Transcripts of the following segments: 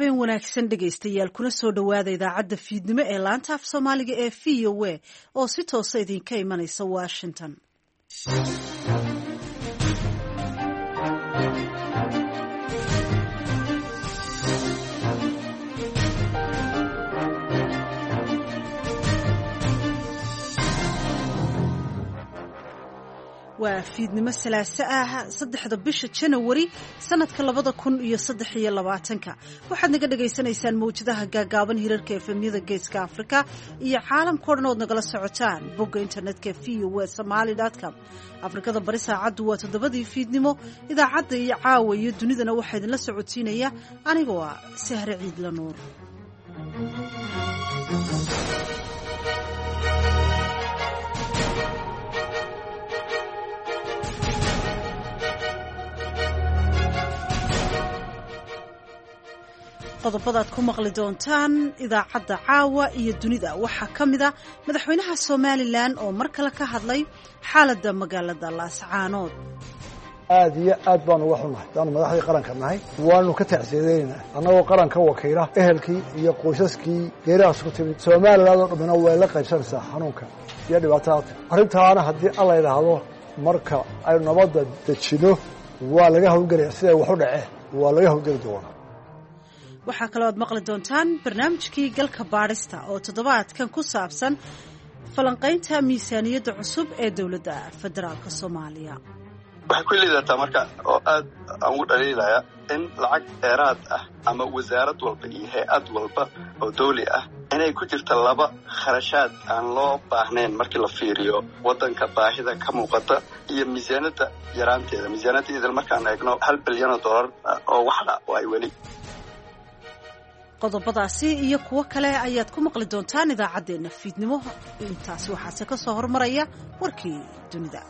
habeen wanaagsan dhegaystayaal kuna soo dhowaada idaacadda fiidnimo ee laanta af soomaaliga ee VOA oo si toosa idinka imanaysa Washington. waa fiidnimo salaaso ah 3 bisha January sanadka 2023 waxaad naga dhageysanaysaan mawjadaha gaagaaban hirarka efemyada geeska Afrika iyo caalamka oo dhan oo nagala socotaan bogga internetka voasomali.com. Afrikada bari saacadu waa 7 fiidnimo. idaacadda iyo caawa iyo dunidana waxaa idinla socodsiinaya aniga waa Sahre Ciidla Nuur. qodobadaad ku maqli doontaan idaacadda caawa iyo dunida waxaa ka mid ah madaxweynaha Somaliland oo mar kale ka hadlay xaaladda magaalada Laascaanood. aad iyo aad baan uga xunahay daan madaxdii qaranka nahay waanu ka tacsiyadeynaa annagoo qaranka wakiila ehelkii iyo qoysaskii geerahaas ku timid Somaliland oo dhammaan way la qaybsanaysaa xanuunka iyo dhibaatada arrintaana haddii alla yiraahdo marka ay nabadda dejino waa laga hawlgalayaa sida wax u dhacay waa laga hawlgali doonaa. waxaa kaloo aad maqli doontaan barnaamijkii galka baadhista oo toddobaadkan ku saabsan falanqaynta miisaaniyadda cusub ee dowladda federaalka Soomaaliya. waxay ku liidataa marka oo aad aan u dhaliilaya in lacag dheeraad ah ama wasaarad walba iyo hay'ad walba oo dawli ah inay ku jirto laba kharashaad aan loo baahnayn markii la fiiriyo waddanka baahida ka muuqata iyo miisaaniyadda yaraanteeda. miisaaniyadda markaan eegno $1 bilyan oo waxna oo ay weli qodobadaasi iyo kuwo kale ayaad ku maqli doontaan idaacaddeenna fiidnimo. intaasi waxaase ka soo hormaraya warkii dunida.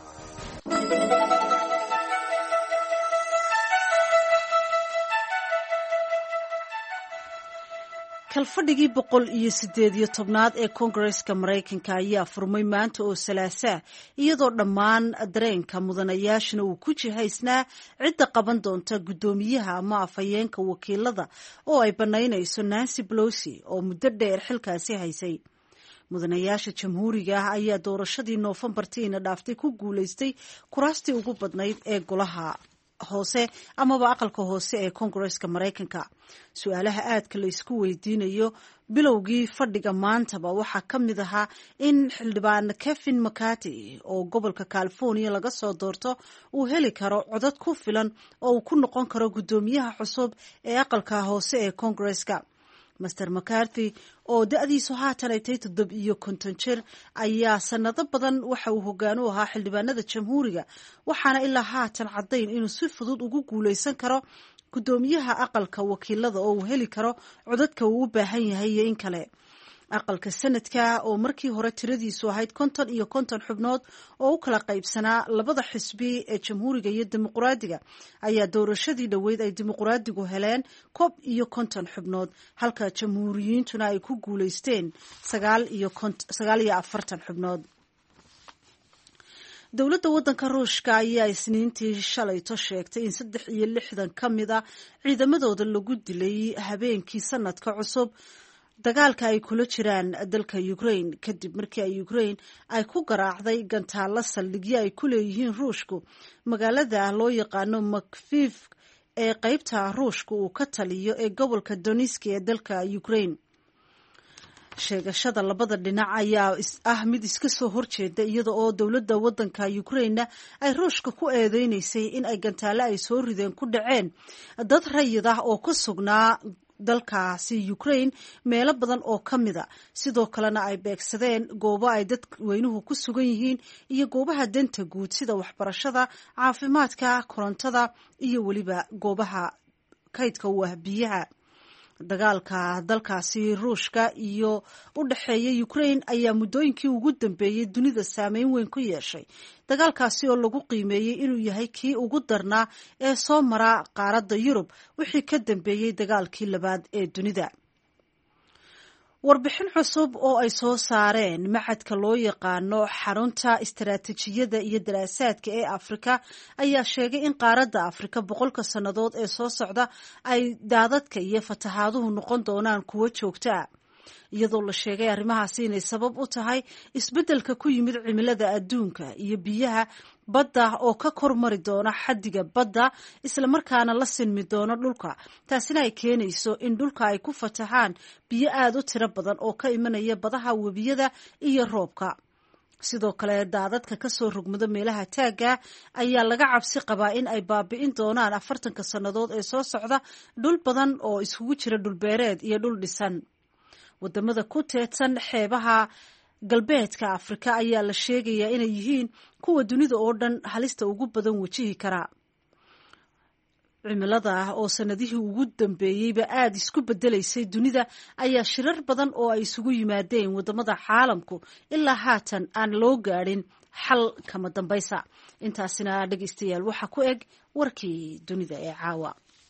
kalfadhigii 118aad ee Koongareeska Mareykanka ayaa furmay maanta oo salaaso iyadoo dhammaan dareenka mudanayaashana uu ku jihaysnaa cidda qaban doonta guddoomiyaha ama afhayeenka wakiilada oo ay banaynayso Nancy Pelosi oo muddo dheer xilkaasi haysay. mudanayaasha jamhuuriga ah ayaa doorashadii Noofambartiina dhaaftay ku guulaystay kuraastii ugu badnayd ee golaha hoose amaba aqalka hoose ee Koongareeska Mareykanka. su'aalaha aadka la isku weydiinayo bilowgii fadhiga maantaba waxaa ka mid ahaa in xildhibaan Kevin McCarthy oo gobolka California laga soo doorto uu heli karo codad ku filan oo uu ku noqon karo guddoomiyaha cusub ee aqalka hoose ee Koongareeska. Mr. McCarthy oo da'diisu haatan ay tahay 57 jir ayaa sanado badan waxa uu hoggaan u ahaa xildhibaanada jamhuuriga waxaana ilaa haatan caddayn inuu si fudud ugu guulaysan karo guddoomiyaha aqalka wakiilada oo uu heli karo codadka uu u baahan yahay iyo in kale. aqalka sanadka oo markii hore tiradiisu ahayd 50 xubnood oo u kala qaybsanaa labada xisbi ee jamhuuriga iyo dimuqraadiga ayaa doorashadii dhaweyd ay dimuqraadigu heleen 51 xubnood halka jamhuuriyiintuna ay ku guulaysteen 49 xubnood. dowladda waddanka Ruushka ayaa isniintii shalayto sheegtay in 63 ka mid ah ciidamadooda lagu dilay habeenkii sanadka cusub dagaalka ay kula jiraan dalka Ukraine kadib markii ay Ukraine ay ku garaacday gantaalo saldhigyo ay ku leeyihiin Ruushku magaalada loo yaqaano Makhiv ee qaybta Ruushku uu ka taliyo ee gobolka Donetsk ee dalka Ukraine. sheegashada labada dhinac ayaa mid iska soo horjeeda iyada oo dowladda waddanka Ukraine ay Ruushka ku eedeynaysay in ay gantaalo ay soo rideen ku dhaceen dad rayid ah oo ku sugnaa dalkaasi Ukraine meelo badan oo ka mida sidoo kalena ay beegsadeen goobo ay dadweynuhu ku sugan yihiin iyo goobaha danta guud sida waxbarashada, caafimaadka, korontada iyo weliba goobaha kaydka u ah biyaha. dagaalka dalkaasi Ruushka iyo u dhaxeeya Ukraine ayaa muddooyinkii ugu dambeeyay dunida saameyn weyn ku yeeshay. dagaalkaasi oo lagu qiimeeyay inuu yahay kii ugu darnaa ee soo mara qaaradda Yurub wixii ka dambeeyay dagaalkii labaad ee dunida. warbixin cusub oo ay soo saareen macadka loo yaqaano xarunta istaraatiijiyada iyo daraasaadka ee Afrika ayaa sheegay in qaaradda Afrika 100 sannadood ee soo socda ay daadadka iyo fatahaaduhu noqon doonaan kuwo joogta iyadoo la sheegay arrimahaasi inay sabab u tahay isbeddelka ku yimid cimilada adduunka iyo biyaha badda oo ka kormari doona xaddiga badda isla markaana la sinmi doono dhulka taasina ay keenayso in dhulka ay ku fatahaan biyo aad u tiro badan oo ka imanaya badaha webiyada iyo roobka sidoo kale daadadka ka soo rogmada meelaha taagga ayaa laga cabsi qabaa in ay baabi'in doonaan 40 sannadood ee soo socda dhul badan oo isugu jira dhulbeereed iyo dhul dhisan wadamada ku teedsan xeebaha galbeedka Afrika ayaa la sheegayaa inay yihiin kuwa dunida oo dhan halista ugu badan wajihi kara cimilada oo sanadihii ugu dambeeyayba aad isku bedelaysay dunida ayaa shirar badan oo ay isugu yimaadeen wadamada caalamku ilaa haatan aan loo gaadhin xal kama dambaysa intaasina dhageystayaal waxa ku eg warkii dunida ee caawa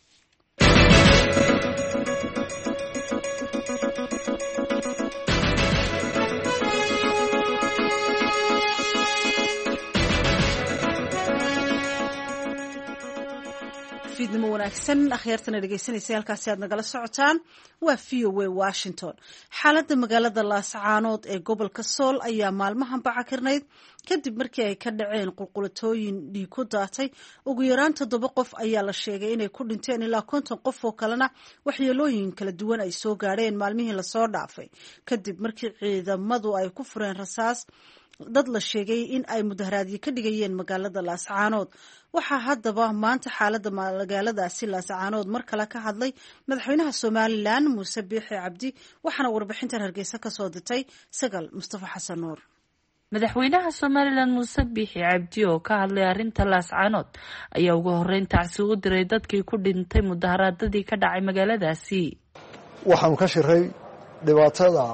fiidnimo wanaagsan akhyaartana dhegeysanaysa halkaasi aad nagala socotaan waa VOA Washington xaaladda magaalada Laascaanood ee gobolka Sool ayaa maalmahan bacakirnayd kadib markii ay ka dhaceen qulqulatooyin dhiig ku daatay ugu yaraan 7 qof ayaa la sheegay inay ku dhinteen ilaa 50 qof oo kalena waxyeelooyin kala duwan ay soo gaadheen maalmihii la soo dhaafay kadib markii ciidamadu ay ku fureen rasaas dad la sheegay in ay mudaharaadyo ka dhigayeen magaalada Laascaanood waxaa haddaba maanta xaaladda magaaladaasi Laascaanood mar kale ka hadlay madaxweynaha Somaliland Muuse Biixi Cabdi waxaana warbixintan Hargeysa ka soo dirtay Sagal Mustafa Xasan Nuur madaxweynaha Somaliland Muuse Biixi Cabdi oo ka hadlay arrinta Laascaanood ayaa ugu horeyn tacsi u diray dadkii ku dhintay mudaharaadadii ka dhacay magaaladaasi waxaan ka shiray dhibaatada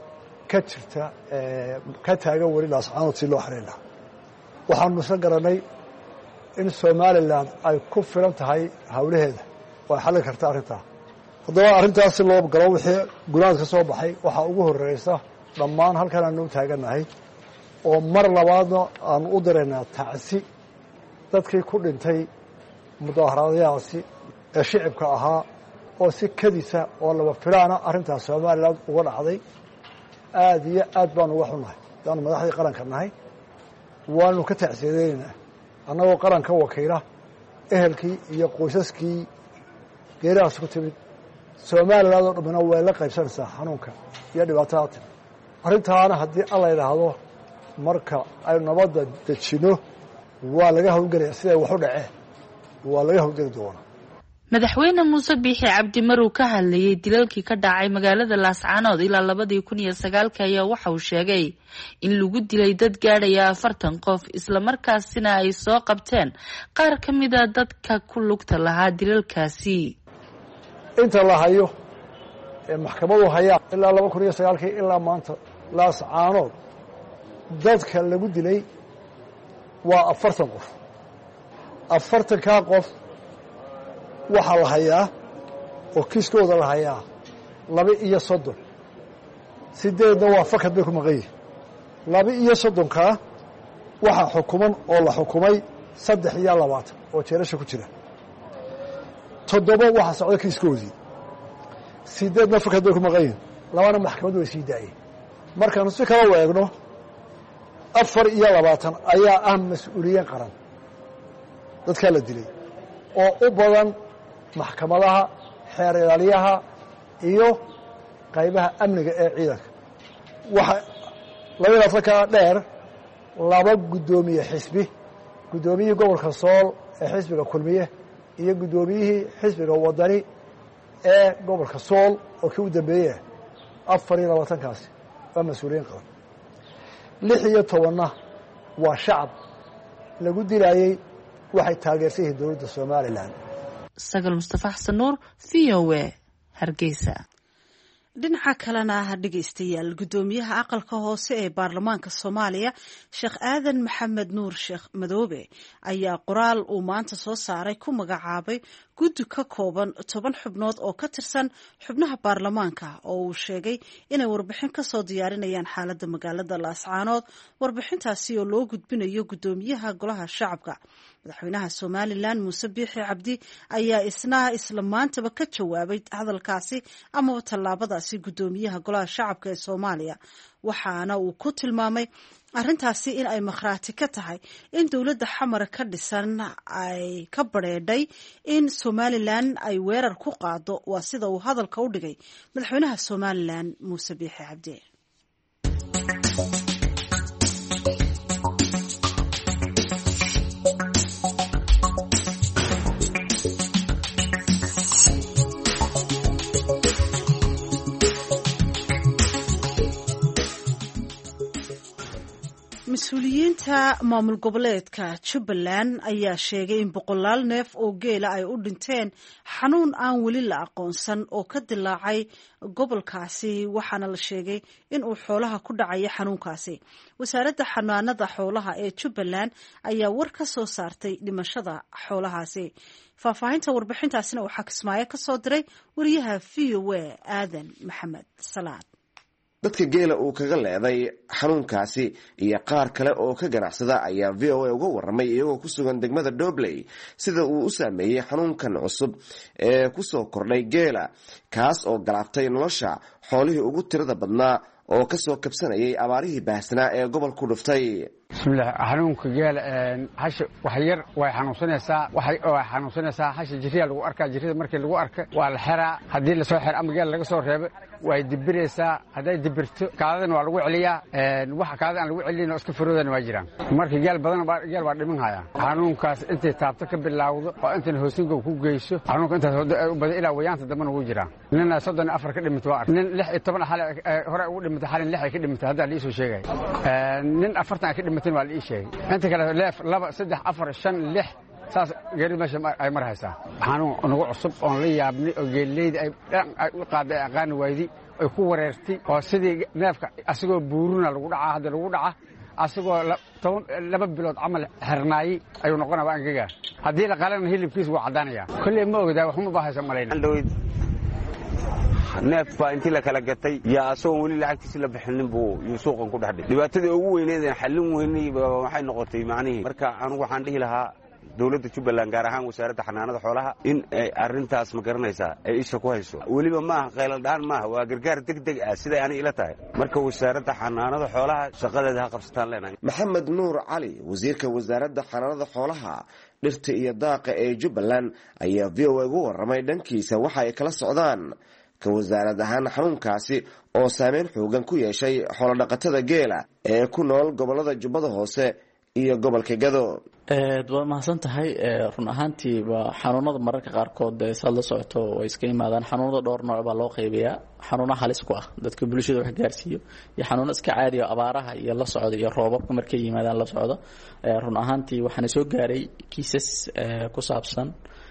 ka jirta ka taagan weli Laascaanood si loo xareeyo waxaan isla garanay in Somaliland ay ku filan tahay hawlaheeda oo xal karta arrinta haddaba arrintaas loo galo wixii gunaad ka soo baxay waxa ugu horeysa dhammaan halkan aanu taaganahay oo mar labaadna aan u direynaa tacsi dadkii ku dhintay mudaharaadayaasi ee shicibka ahaa oo si kadisa oo laba filaana arrintaas Somaliland uga dhacday aad iyo aad baan uga xunahay daan madaxdii qaranka nahay waanu ka tacsiyeynaa annagoo qaranka wakiila ehelkii iyo qoysaskii geeraas ku timid Somaliland oo dhamana way la qaybsanaysaa xanuunka iyo dhibaatada arrintaana haddii alla yiraahdo marka ay nabadda dejino waa laga hawlgalayaa sida wax u dhaceen waa laga hawlgali doonaa madaxweyne Muuse Biixi Cabdi maruu ka hadlayay dilalkii ka dhacay magaalada Laascaanood ilaa 2009 ayaa waxa uu sheegay in lagu dilay dad gaadhaya 40 qof isla markaasina ay soo qabteen qaar ka mid ah dadka ku lugta lahaa dilalkaasi inta la hayo ee maxkamadu haya ilaa 2009 ilaa maanta Laascaanood dadka lagu dilay waa 40 qof 40 qof waxa la hayaa oo kiiskooda la hayaa 32 sideedna waa fakad bay ku maqan yihiin 32ka waxa xukuman oo la xukumay 23 oo jeerasha ku jira 7 waxa socda kiiskoodii sideedna fakad bay ku maqan yihiin labana maxkamadu way sii daayeen markaan si kala weegno 24 ayaa ah mas'uuliyad qaran dadka la dilay oo u badan maxkamadaha xeer ilaaliyaha iyo qaybaha amniga ee ciidanka waxa labada ka dheer laba gudoomiye xisbi gudoomiyihii gobolka Sool ee xisbiga kulmiye iyo gudoomiyihii xisbiga wadani ee gobolka Sool oo ka u dambeeyay 24 kaasi waa mas'uuliyiin qaran 16 waa shacab lagu dilayay waxay taageersan dowladda Somaliland Sagal Mustafa Xasan Nuur VOA Hargeysa dhinaca kalena dhageystayaal gudoomiyaha aqalka hoose ee baarlamaanka Soomaaliya Sheekh Aadan Maxamed Nuur Sheekh Madoobe ayaa qoraal uu maanta soo saaray ku magacaabay guddi ka kooban 10 xubnood oo ka tirsan xubnaha baarlamaanka oo uu sheegay inay warbixin ka soo diyaarinayaan xaaladda magaalada Laascaanood warbixintaasi oo loo gudbinayo gudoomiyaha golaha shacabka madaxweynaha Somaliland Muuse Biixi Cabdi ayaa isla maantaba ka jawaabay hadalkaasi ama tallaabadaasi gudoomiyaha golaha shacabka ee Soomaaliya waxaana uu ku tilmaamay arrintaasi in ay makhraati ka tahay in dowladda xamar ka dhisan ay ka bareedhay in Somaliland ay weerar ku qaado waa sida uu hadalka u dhigay madaxweynaha Somaliland Muuse Biixi Cabdi mas-uuliyiinta maamul goboleedka Jubbaland ayaa sheegay in boqolaal neef oo geela ay u dhinteen xanuun aan weli la aqoonsan oo ka dilaacay gobolkaasi waxaana la sheegay in uu xoolaha ku dhacayo xanuunkaasi wasaaradda xanaanada xoolaha ee Jubbaland ayaa war ka soo saartay dhimashada xoolahaasi faahfaahinta warbixintaasina waxaa Kismaayo ka soo diray wariyaha VOA Aadan Maxamed Salaad dadka geela uu kaga leeday xanuunkaasi iyo qaar kale oo ka ganacsada ayaa VOA uga waramay iyagoo ku sugan degmada Dobley sida uu u saameeyay xanuunkan cusub ee ku soo kordhay geela kaas oo galaabtay nolosha xoolihii ugu tirada badnaa oo ka soo kabsanayay abaarihii baahsanaa ee gobolku dhuftay bismillah xanuunka geela hasha wax yar way xanuunsanaysaa hasha jiriya lagu arkaa jirida markii lagu arka waa la xiraa haddii la soo xiro ama geel laga soo reebo way dibiraysaa hadday dibirto kaadadana waa lagu celiyaa waxa kaadada aan lagu celin oo iska faroodana waa jiraan markii geel waa dhiman haya xanuunkaas intay taabto ka bilaawdo oo intan hoosinka ku geyso xanuunka intaas u badan ilaa wayaanta dambana ugu jiraan nin 34 ka dhimata waa nin 16 xal hore ugu dhimata xalin 6 ka dhimata hadda la soo sheegay nin 40 ka dhimata waa la sheegay inta kale 2 3 4 5 6 saas geeri meesha ay maraysaa xanuun ugu cusub oo la yaabni oo geeleyda ay u qaaday aqaan waydi ay ku wareertay oo sidii neefka asagoo buuruna lagu dhacaa hadda lagu dhaca asagoo 2 bilood amal xirnaay ayuu noqonaa angaga hadii la qalan hilibkiis waa cadaanaya kulli ma ogdaa wax ma baahaysa malayna neef baa intii la kala gatay yaa asoo weli lacagtiisa la bixinin buu suuqan ku dhaxdhay dhibaatada ugu weyneed ee xallin weynay waxay noqotay macnaheedu marka anigu waxaan dhihi lahaa dawladda Jubbaland gaar ahaan wasaaradda xanaanada xoolaha in ay arintaas ma garanaysaa ay isha ku hayso waliba ma aha qeyl dhaan ma aha waa gargaar degdeg ah sida aan ila tahay marka wasaaradda xanaanada xoolaha shaqadeeda ha qabsataan leenahay Maxamed Nuur Cali wasiirka wasaaradda xanaanada xoolaha dhirta iyo daaqa ee Jubbaland ayaa VOA ugu waramay dhankiisa waxa ay kala socdaan ka wasaarad ahaan xanuunkaasi oo saameyn xoogan ku yeeshay xoolo dhaqatada geela ee ku nool gobolada Jubbada Hoose iyo gobolka Gado waa mahadsan tahay run ahaantii waa xanuunada mararka qaarkood saad la socoto way iska yimaadaan xanuunada dhowr nooc baa loo qaybiyaa xanuuno halis ku ah dadka bulshada wax gaarsiiyo iyo xanuuno iska caadi ah abaaraha iyo la socdo iyo roobabka markay yimaadaan la socdo run ahaantii waxaana soo gaaray kiisas ku saabsan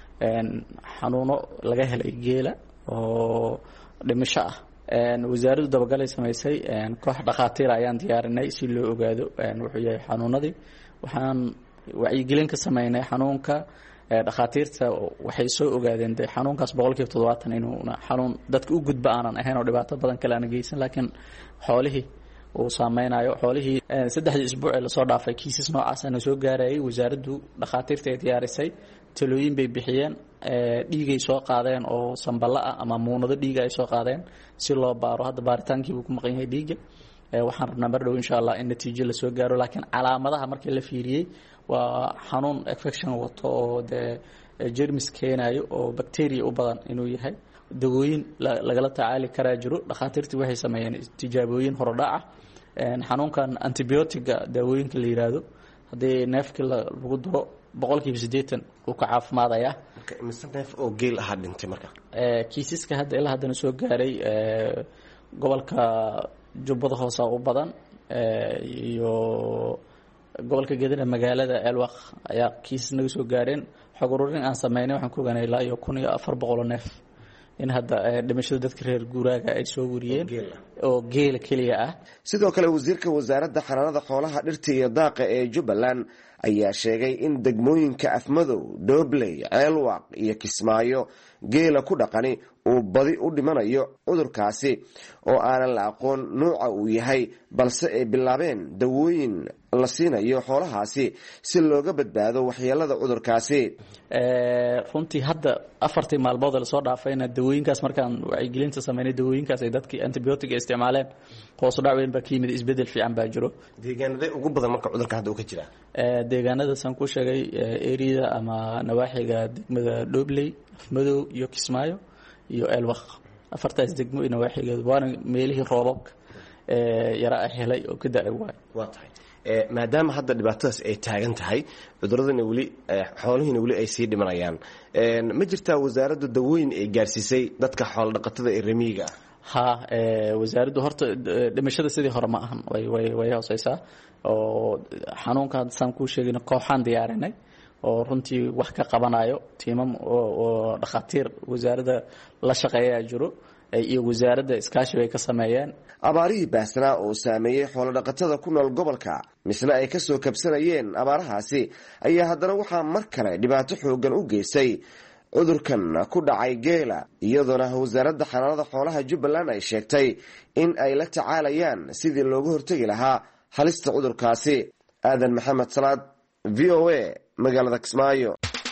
xanuuno laga helay geela oo dhimasho ah wasaaraddu dabagalay samaysay koox dhaqaatiir ayaan diyaarinay si loo ogaado wuxuu yahay xanuunadii waxaan wacyigelin ka sameynay xanuunka dhaqaatiirta waxay soo ogaadeen de xanuunkaas 70% inuu xanuun dadka u gudba aanan ahayn oo dhibaato badan kale aan geysan laakiin xoolihii uu saameynayo xoolihii 3 isbuuc la soo dhaafay kiisas noocaas ah soo gaarayay wasaaraddu dhaqaatiirta ay diyaarisay talooyin bay bixiyeen dhiigay soo qaadeen oo sambala ah ama muunado dhiig ay soo qaadeen si loo baaro hadda baaritaankii uu ku maqan yahay dhiiga waxaan rabnaa mar dhow insha Allah in natiijo la soo gaaro laakiin calaamadaha markii la fiiriyay waa xanuun infection wato oo de germs keenayo oo bacteria u badan inuu yahay dawooyin lagala tacaali karaa jiro dhaqaatiirtii waxay sameeyeen tijaabooyin horodhac ah xanuunkan antibiotic-ga dawooyinka la yiraahdo hadii neefka lagu duro 80% uu ka caafimaadaya marka imisa neef oo geel ah dhintay marka kiisaska hadda ilaa hadda soo gaaray gobolka Jubbada Hoose u badan iyo gobolka Geedana magaalada Elwaq ayaa kiisas naga soo gaareen xog ururin aan sameynay waxaan ku ogaanay ilaa 1400 neef in hadda dhimashada dadka reer guuraaga ay soo wariyeen oo geela keliya ah. sidoo kale wasiirka wasaaradda xanaanada xoolaha dhirta iyo daaqa ee Jubbaland ayaa sheegay in degmooyinka Afmadow, Doobley, Ceelwaaq iyo Kismaayo geela ku dhaqani uu badi u dhimanayo cudurkaasi oo aanan la aqoon nooca uu yahay balse ay bilaabeen dawooyin la siinayo xoolahaasi si looga badbaado waxyeelada cudurkaasi. runtii hadda 4 maalmood la soo dhaafayna dawooyinkaas markaan wacyigelinta sameynay dawooyinkaas ay dadkii antibiotic isticmaaleen hoos u dhac weyn baa ka yimid, isbedel fiican baa jiro. deegaanada ugu badan marka cudurka hadda uu ka jira deegaanada san ku sheegay area ama nawaaxiga degmada Doobley, Afmadow iyo Kismaayo iyo Ceelwaaq. 4taas degmo iyo nawaaxigeed waana meelihii roobabka yara helay oo ka da'ay waa tahay. maadaama hadda dhibaatadaas ay taagan tahay cuduradana weli xoolihiina weli ay sii dhimanayaan, ma jirtaa wasaaraddu dawooyin ay gaarsiisay dadka xoolo dhaqatada ee remiga ha wasaaraddu horta dhimashada sidii hore ma ahan, way hooseysaa oo xanuunkan san ku sheegayna kooxan diyaarinay oo runtii wax ka qabanayo tiimam oo dhaqaatiir wasaaradda la shaqeeya jiro iyo wasaaradda iskaashi bay ka sameeyeen. abaarihii baahsanaa oo saameeyey xoolo dhaqatada ku nool gobolka misna ay ka soo kabsanayeen abaarahaasi ayaa haddana waxaa mar kale dhibaato xoogan u geystay cudurkan ku dhacay geela, iyadoona wasaaradda xanaanada xoolaha Jubbaland ay sheegtay in ay la tacaalayaan sidii looga hortagi lahaa halista cudurkaasi. aadan maxamed salaad, VOA, magaalada Kismaayo.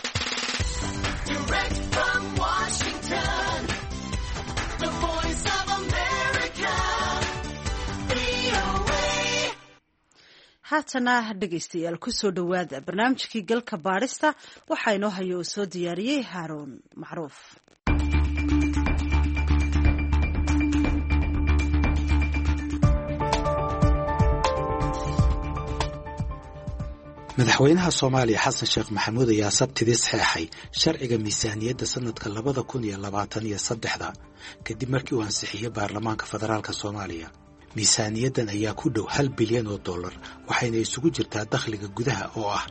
haatana dhegaystayaal ku soo dhowaada barnaamijkii galka baadhista waxaa inoo haya oo soo diyaariyey Haaruun Macruuf. madaxweynaha Soomaaliya Xasan Sheekh Maxamuud ayaa sabtidii saxeexay sharciga miisaaniyadda sanadka 2023 kadib markii uu ansixiyay baarlamaanka federaalka Soomaaliya. miisaaniyaddan ayaa ku dhow $1 bilyan waxayna isugu jirtaa dakhliga gudaha oo ah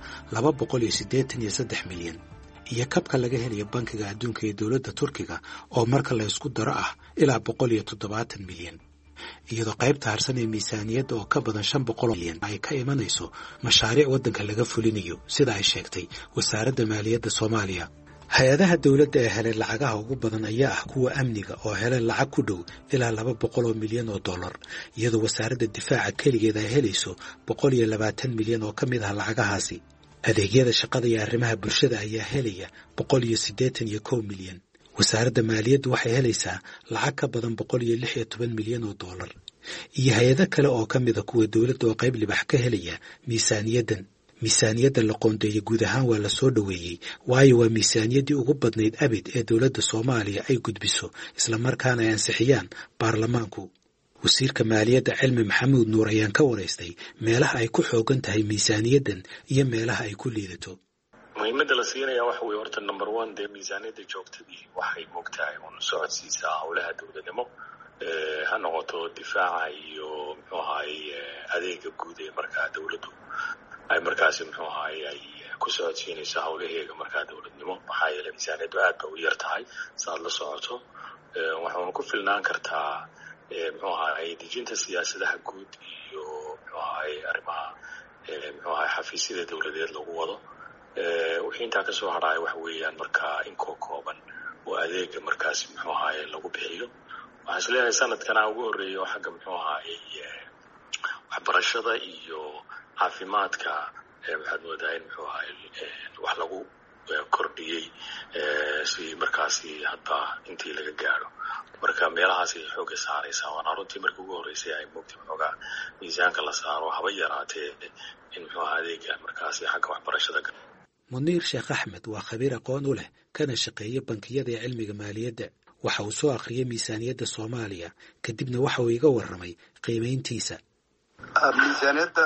283 milyan iyo kabka laga helayo bankiga adduunka ee dowladda Turkiga oo marka la isku daro ah ilaa 170 milyan. iyadoo qaybta harsan ee miisaaniyadda oo ka badan 500 milyan ay ka imanayso mashaariic waddanka laga fulinayo sida ay sheegtay wasaaradda maaliyadda Soomaaliya. hay-adaha dawladda ee helay lacagaha ugu badan ayaa ah kuwa amniga oo helay lacag ku dhow ilaa $200 milyan iyadoo wasaaradda difaaca keligeed ay helayso 120 milyan oo ka mid ah lacagahaasi. adeegyada shaqada iyo arrimaha bulshada ayaa helaya 181 milyan. wasaaradda maaliyaddu waxay helaysaa lacag ka badan $116 milyan iyo hay-ado kale oo ka mid a kuwa dawladda oo qayb libax ka helaya miisaaniyaddan. miisaaniyadda la qoondeeyay guud ahaan waa la soo dhoweeyey waayo waa miisaaniyaddii ugu badnayd abid ee dowladda Soomaaliya ay gudbiso isla markaana ay ansixiyaan baarlamaanku. wasiirka maaliyadda Cilmi Maxamuud Nuur ayaan ka wareystay meelaha ay ku xoogan tahay miisaaniyaddan iyo meelaha ay ku liidato. muhiimadda la siinaya waxa weeye horta number 1 dee miisaaniyadda joogtadii waxay moogtahay un socodsiisaa howlaha dowladnimo ha noqoto difaaca iyo muxuu ahaay adeega guud ee markaa dowladdu ay markaasi muxuu ahaay ay ku socodsiinaysa howlaheega markaa dowladnimo. maxaa yeelay miisaaniyaddu aad bay u yar tahay saad la socoto, waxaana ku filnaan kartaa muxuu ahaay dejinta siyaasadaha guud iyo muxuu ahaay arrimaha muxuu ahaay xafiisyada dowladeed lagu wado. wixii intaa ka soo hadhaaya waxa weeyaan markaa in kooban oo adeega markaasi muxuu ahaay lagu bixiyo. waxaan isleeyahay sanadkana ugu horreeya oo xagga muxuu ahaay waxbarashada iyo caafimaadka waxaad moodaa in muxuu ahaay wax lagu kordhiyey si markaasi hadda intii laga gaadho. marka meelahaas ay xooga saaraysaa waana runtii markii ugu horreysay ay moogtay xoogaa miisaanka la saaro haba yaraatee in muxuu ahaa adeega markaasi xagga waxbarashada. muniir sheekh axmed waa khabiir aqoon u leh kana shaqeeya bankiyada ee cilmiga maaliyadda. waxa uu soo akhriyay miisaaniyadda Soomaaliya kadibna waxa uu iga warramay qiimayntiisa. miisaaniyadda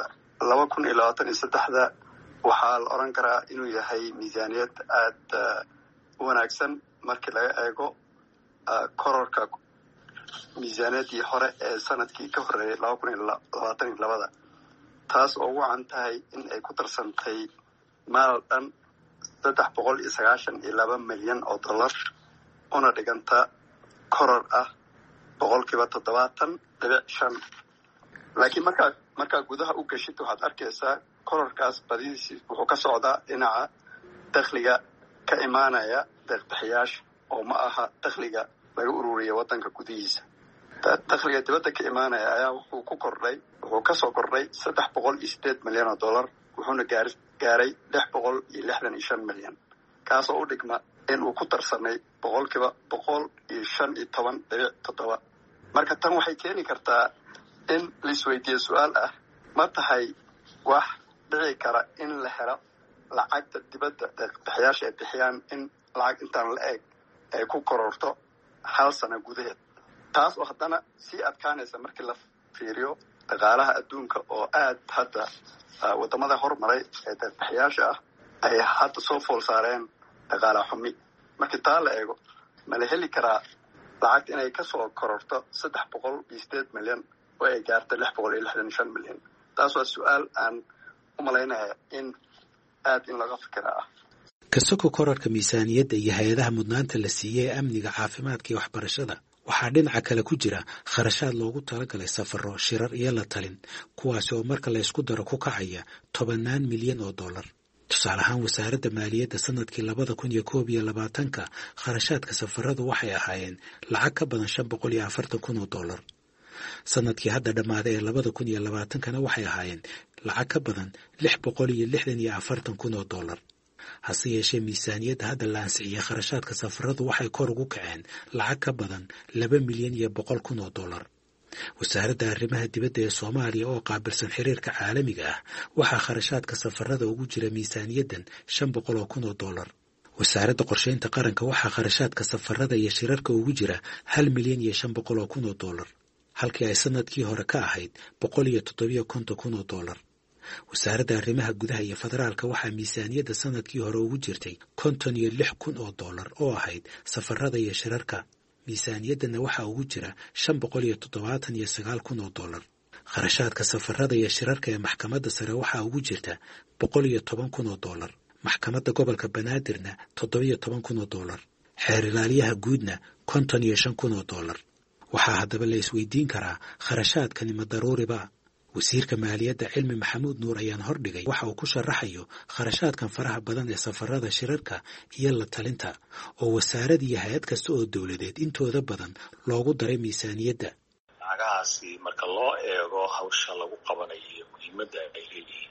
2023 waxaa la oran karaa inuu yahay miisaaniyad aad u wanaagsan markii laga eego kororka miisaaniyaddii hore ee sanadkii ka horreeyay 2022 taas oo ugu wacan tahay in ay ku darsantay maal dhan $392 milyan una dhiganta koror ah 70% 5.5 laakiin markaa gudaha u gashid waxaad arkaysaa kororkaas badidiisii wuxuu ka socdaa dhinaca dakhliga ka imaanaya deeqbixiyaasha oo ma aha dakhliga laga ururiya waddanka gudihiisa. dakhliga dibadda ka imaanaya ayaa wuxuu kasoo kordhay $308 milyan wuxuuna gaaray $665 milyan, kaasoo u dhigma in uu ku darsamay 115.7%. marka tan waxay keeni kartaa in laisweydiiyo su-aal ah, ma tahay wax dhici kara in la helo lacagta dibadda deeqbixiyaasha ay bixiyaan in lacag intaan la eg ay ku kororto hal sano gudaheed, taas oo haddana sii adkaanaysa markii la fiiriyo dhaqaalaha adduunka oo aad hadda wadamada hormaray ee deeqbixiyaasha ah ay hadda soo fool saareen dhaqaala xumi. markii taa la eego ma la heli karaa lacagta inay kasoo kororto 308 milyan oo ay gaarto 665 milyan? taas waa su-aal aan u malaynaya in aad in laga fikira ah. kasoko korarka miisaaniyadda iyo hay-adaha mudnaanta la siiyey ee amniga, caafimaadka iyo waxbarashada, waxaa dhinaca kale ku jira kharashaad loogu talagalay safaro, shirar iyo la talin, kuwaasi oo marka la isku daro ku kacaya $10 milyan. tusaale ahaan wasaaradda maaliyadda sanadkii 2021 kharashaadka safaradu waxay ahaayeen lacag ka badan $540,000. sanadkii hadda dhammaaday ee 2020kana waxay ahaayeen lacag ka badan $664,000. hase yeeshee miisaaniyadda hadda la ansixiyey kharashaadka safaradu waxay kor ugu kaceen lacag ka badan $2,100,000. wasaaradda arrimaha dibadda ee Soomaaliya oo qaabilsan xiriirka caalamiga ah waxaa kharashaadka safarada ugu jira miisaaniyaddan $500,000. wasaaradda qorsheynta qaranka waxaa kharashaadka safarada iyo shirarka ugu jira $1,500,000 halkii ay sanadkii hore ka ahayd $150,000. wasaaradda arrimaha gudaha iyo federaalka waxaa miisaaniyadda sanadkii hore ugu jirtay $56,000 oo ahayd safarada iyo shirarka. miisaaniyaddana waxaa ugu jira $579,000. kharashaadka safarada iyo shirarka ee maxkamadda sare waxaa ugu jirta $110,000. maxkamadda gobolka banaadirna $17,000. xeer ilaaliyaha guudna $55,000. waxaa haddaba la isweydiin karaa kharashaadkani ma daruuriba? wasiirka maaliyadda Cilmi Maxamuud Nuur ayaan hordhigay waxa uu ku sharaxayo kharashaadkan faraha badan ee safarada, shirarka iyo la talinta oo wasaarad iyo hay-ad kasta oo dowladeed intooda badan loogu daray miisaaniyadda. lacagahaasi marka loo eego hawsha lagu qabanayo muhiimadda ay leeyihiin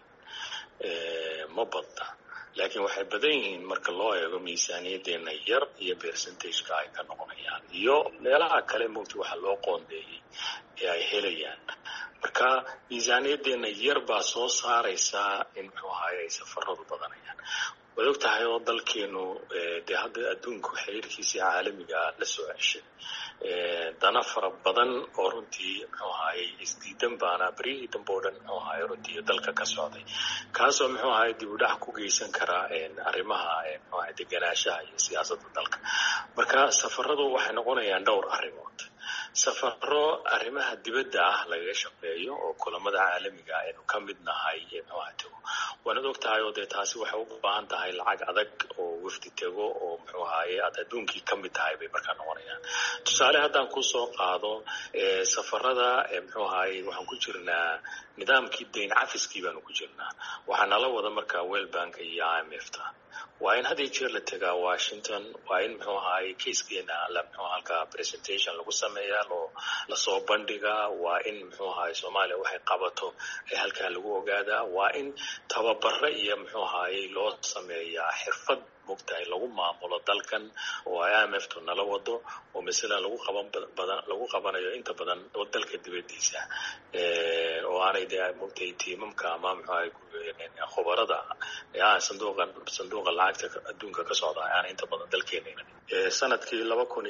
ma badna, laakiin waxay badan yihiin marka loo eego miisaaniyaddeena yar iyo percentageka ay ka noqonayaan iyo meelaha kale moogta waxa loo qoondeeyey ee ay helayaan. marka miisaaniyaddeena yar baa soo saaraysaa in ay safaradu badanayaan. waad og tahay oo dalkeenu dee hadda adduunku xiriirkiisii caalamiga la soo ceshay dana fara badan oo runtii isdiidan baana beryihii dambe oo dhan runtii dalka ka socday, kaasoo dib u dhac ku geysan karaa arrimaha deganaanshaha iyo siyaasadda dalka. marka safaradu waxay noqonayaan dhowr arrimood. safaro arrimaha dibadda ah lagaga shaqeeyo oo kulamada caalamiga aynu ka mid nahay waanad og tahay oo dee taasi waxay u baahan tahay lacag adag oo wafdi tego oo aad adduunkii ka mid tahay bay markaa noqonayaan. tusaale haddaan kusoo qaado safarada waxaan ku jirnaa nidaamkii dayn cafiskii baanu ku jirnaa. waxaa nala wada markaa World Bank iyo IMF-ta. waa in had iyo jeer la tegaa Washington, waa in keyskeena halka presentation lagu sameeyaa lasoo bandhigaa, waa in Soomaaliya waxay qabato ee halkaa lagu ogaadaa, waa in tababare iyo loo sameeyaa xirfad mogtahay lagu maamulo dalkan oo IMF-tu nala wado oo mesela lagu qabanayo inta badan dalka dibadiisa oo aanay mogtahay tiimamka ama khubarada sanduuqa lacagta adduunka ka socda aan inta badan dalkeena. sanadkii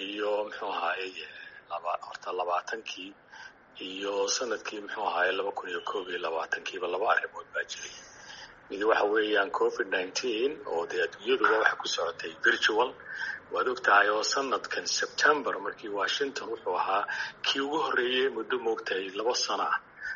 2020 iyo sanadkii 2021 laba arrimood baa jiray. mid waxa weeyaan COVID-19 oo dee adduunyaduba waxa ku socotay virtual. waad og tahay oo sanadkan September markii Washington wuxuu ahaa kii ugu horreeyay muddo moogtahay 2 sano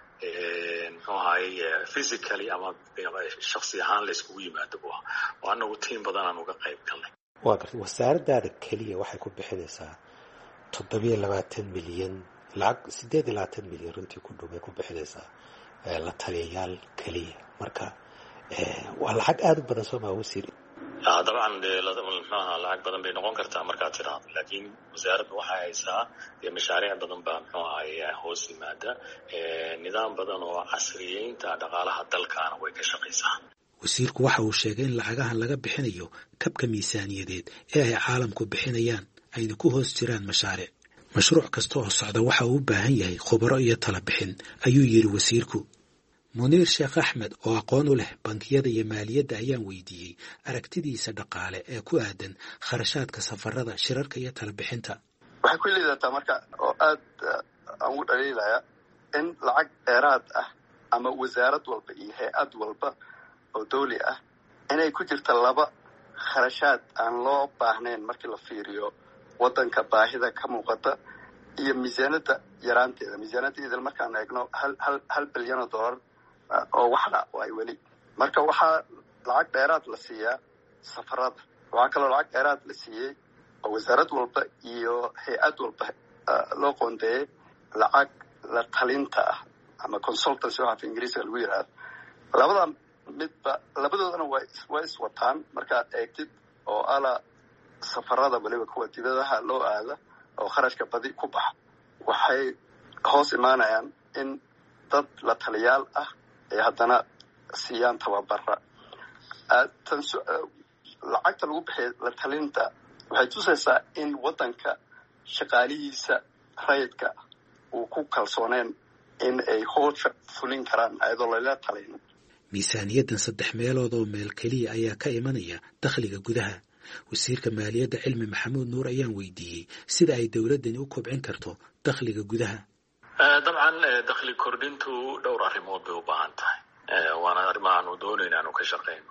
physically ama shakhsi ahaan la iskugu yimaado oo anagu tiim badan aan uga qayb galnay. waa gartay wasaaraddaada keliya waxay ku bixinaysaa $27 milyan lacag 8 milyan runtii ku dhow bay ku bixinaysaa la taliyayaal keliya marka waa lacag aad u badan soo maa wasiir dabcan mxuaha lacag badan bay noqon kartaa markaad tidhaahdo laakiin wasaaradda waxay haysaa mashaariic badan baa mxuu ahay hoos yimaada nidaam badan oo casriyeynta dhaqaalaha dalkaana way ka shaqaysaa. wasiirku waxa uu sheegay in lacagahan laga bixinayo kabka miisaaniyadeed ee ay caalamku bixinayaan ayna ku hoos jiraan mashaariic mashruuc kasta oo socda waxa uu u baahan yahay khubaro iyo tala bixin ayuu yidhi wasiirku. muniir sheekh axmed oo aqoon u leh bankiyada iyo maaliyadda ayaan weydiiyey aragtidiisa dhaqaale ee ku aadan kharashaadka safarada shirarka iyo talabixinta. waxay ku liidataa marka oo aad aan ugu dhaliilaya in lacag dheeraad ah ama wasaarad walba iyo hay-ad walba oo dawli ah inay ku jirta laba kharashaad aan loo baahnayn markii la fiiriyo waddanka baahida ka muuqata iyo miisaanada yaraanteeda. miisaanadeeda markaan eegno hal bilyan oo dollar oo waxna ay weli marka waxaa lacag dheeraad la siiyaa safarada. waxaa kaloo lacag dheeraad la siiyey oo wasaarad walba iyo hay-ad walba loo qoondeeyey lacag la talinta ah ama consultancy waxa af ingiriisiga lagu yidhaahdo. labadoodana waa iswataan markaad eegtid oo ala safarada weliba kuwa dibadaha loo aada oo kharashka badi ku baxa waxay hoos imaanayaan in dad la taliyaal ah ay haddana siiyaan tababara. lacagta lagu bixiya la talinta waxay tusaysaa in waddanka shaqaalihiisa rayidka uu ku kalsooneen in ay howsha fulin karaan ayadoo lala talin. miisaaniyaddan 3 meelood oo meel keliya ayaa ka imanaya dakhliga gudaha. wasiirka maaliyadda cilmi maxamuud nuur ayaan weydiiyey sida ay dowladdani u kobcin karto dakhliga gudaha. dabcan dakhli kordhintu dhowr arrimood bay u baahan tahay waana arrimahaanu doonayna aanu ka shaqayno.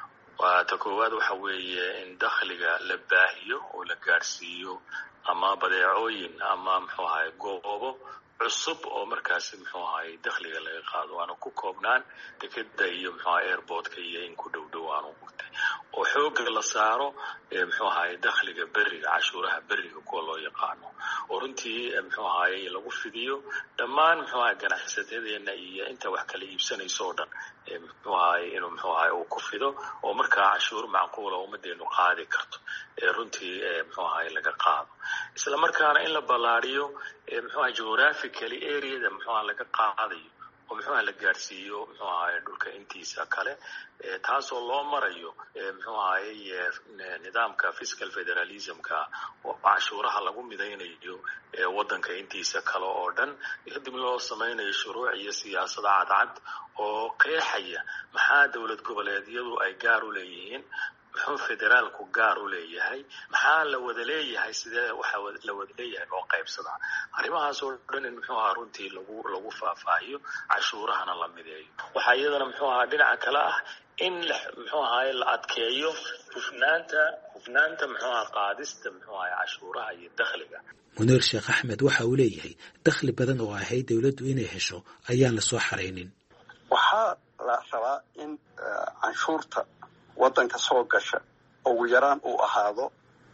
waa ta koowaad waxa weeye in dakhliga la baahiyo oo la gaadhsiiyo ama badeecooyin ama muxuu ahay goobo cusub oo markaasi muxuu ahay dakhliga laga qaado waana ku koobnaan dekeda iyo muxuu ahay airportka iyo in ku dhow aanu gurtay oo xoogga la saaro muxuu ahay dakhliga beriga cashuuraha beriga kuwa loo yaqaano oo runtii muxuu ahay lagu fidiyo dhammaan muxuu ahay ganacsatada iyo inta wax kala iibsanayso oo dhan muxuu ahay inuu muxuu ahay uu ku fido oo markaa cashuur macquul ah ummadeenu qaadi karto runtii muxuu ahay laga qaado isla markaana in la ballaariyo muxuu ahay geographically areada muxuu ahay laga qaadayo oo muxuu ahay la gaarsiiyo muxuu ahay dhulka intiisa kale taasoo loo marayo muxuu ahay nidaamka fiscal federalismka oo cashuuraha lagu midaynayo waddanka intiisa kale oo dhan kadib loo samaynayo shuruuc iyo siyaasado cadcad oo qeexaya maxaa dowlad goboleedyadu ay gaar u leeyihiin muxuu federaalku gaar u leeyahay maxaa la wada leeyahay sidee waxa la wada leeyahay loo qaybsadaa arrimahaas oo dhan in muxuu ahaa runtii lagu faahfaahiyo cashuurahana la mideeyo. waxaa iyadana muxuu ahaa dhinaca kale ah in muxuu ahaa la adkeeyo hufnaanta muxuu ahaa qaadista muxuu ahaa cashuuraha iyo dakhliga. muniir sheekh axmed waxa uu leeyahay dakhli badan oo ahayd dowladdu inay hesho ayaan la soo xaraynin. waxaa la rabaa in canshuurta waddanka soo gasha ugu yaraan uu ahaado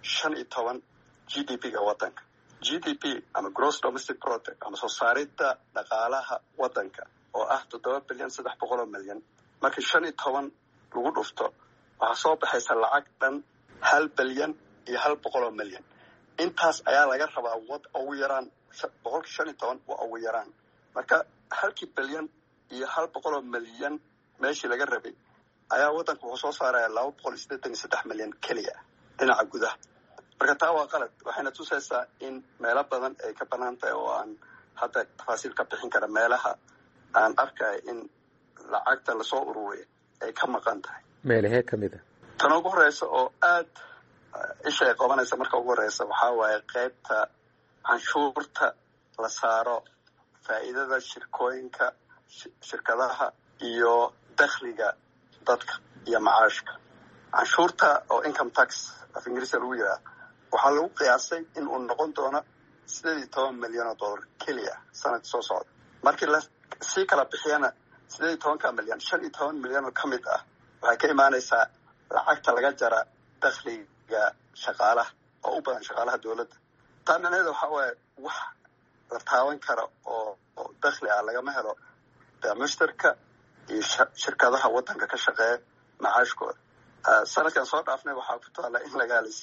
15 GDP-ga waddanka. GDP ama gross domestic product ama soo saaridda dhaqaalaha waddanka oo ah 7,300 milyan markii 15 lagu dhufto waxaa soo baxaysa lacag dhan 1,100 milyan. intaas ayaa laga rabaa ugu yaraan 15 waa ugu yaraan marka 1 bilyan iyo 100 milyan meeshii laga rabay ayaa waddanku wuxuu soo saaraya 283 milyan keliya dhinaca gudaha. marka taa waa qalad waxayna tusaysaa in meelo badan ay ka banaan tahay oo aan hadda tafaasiil ka bixin kara meelaha aan arkaya in lacagta lasoo ururiya ay ka maqan tahay. meelahee ka mid a tan ugu horeysa oo aad isha ay qabanaysa marka ugu horeysa waxaa waaye qaybta canshuurta la saaro faa'iidada shirkadaha iyo dakhliga dadka iyo macaashka. canshuurta oo income tax af ingiriisiga lagu yidhaha waxaa lagu qiyaasay in uu noqon doono 18 milyan oo dollar keliya sanadka soo socda. markii la sii kala bixiyana 18 milyan 15 milyan oo ka mid ah waxay ka imaanaysaa lacagta laga jara dakhliga shaqaalaha oo u badan shaqaalaha dowladda. taa micnaheeda waxaa waaye wax la taaban kara oo dakhli ah lagama helo mushtarka iyo shirkadaha waddanka ka shaqeeya macaashkooda. sanadkan soo dhaafnay waxaa ku taala in laga helay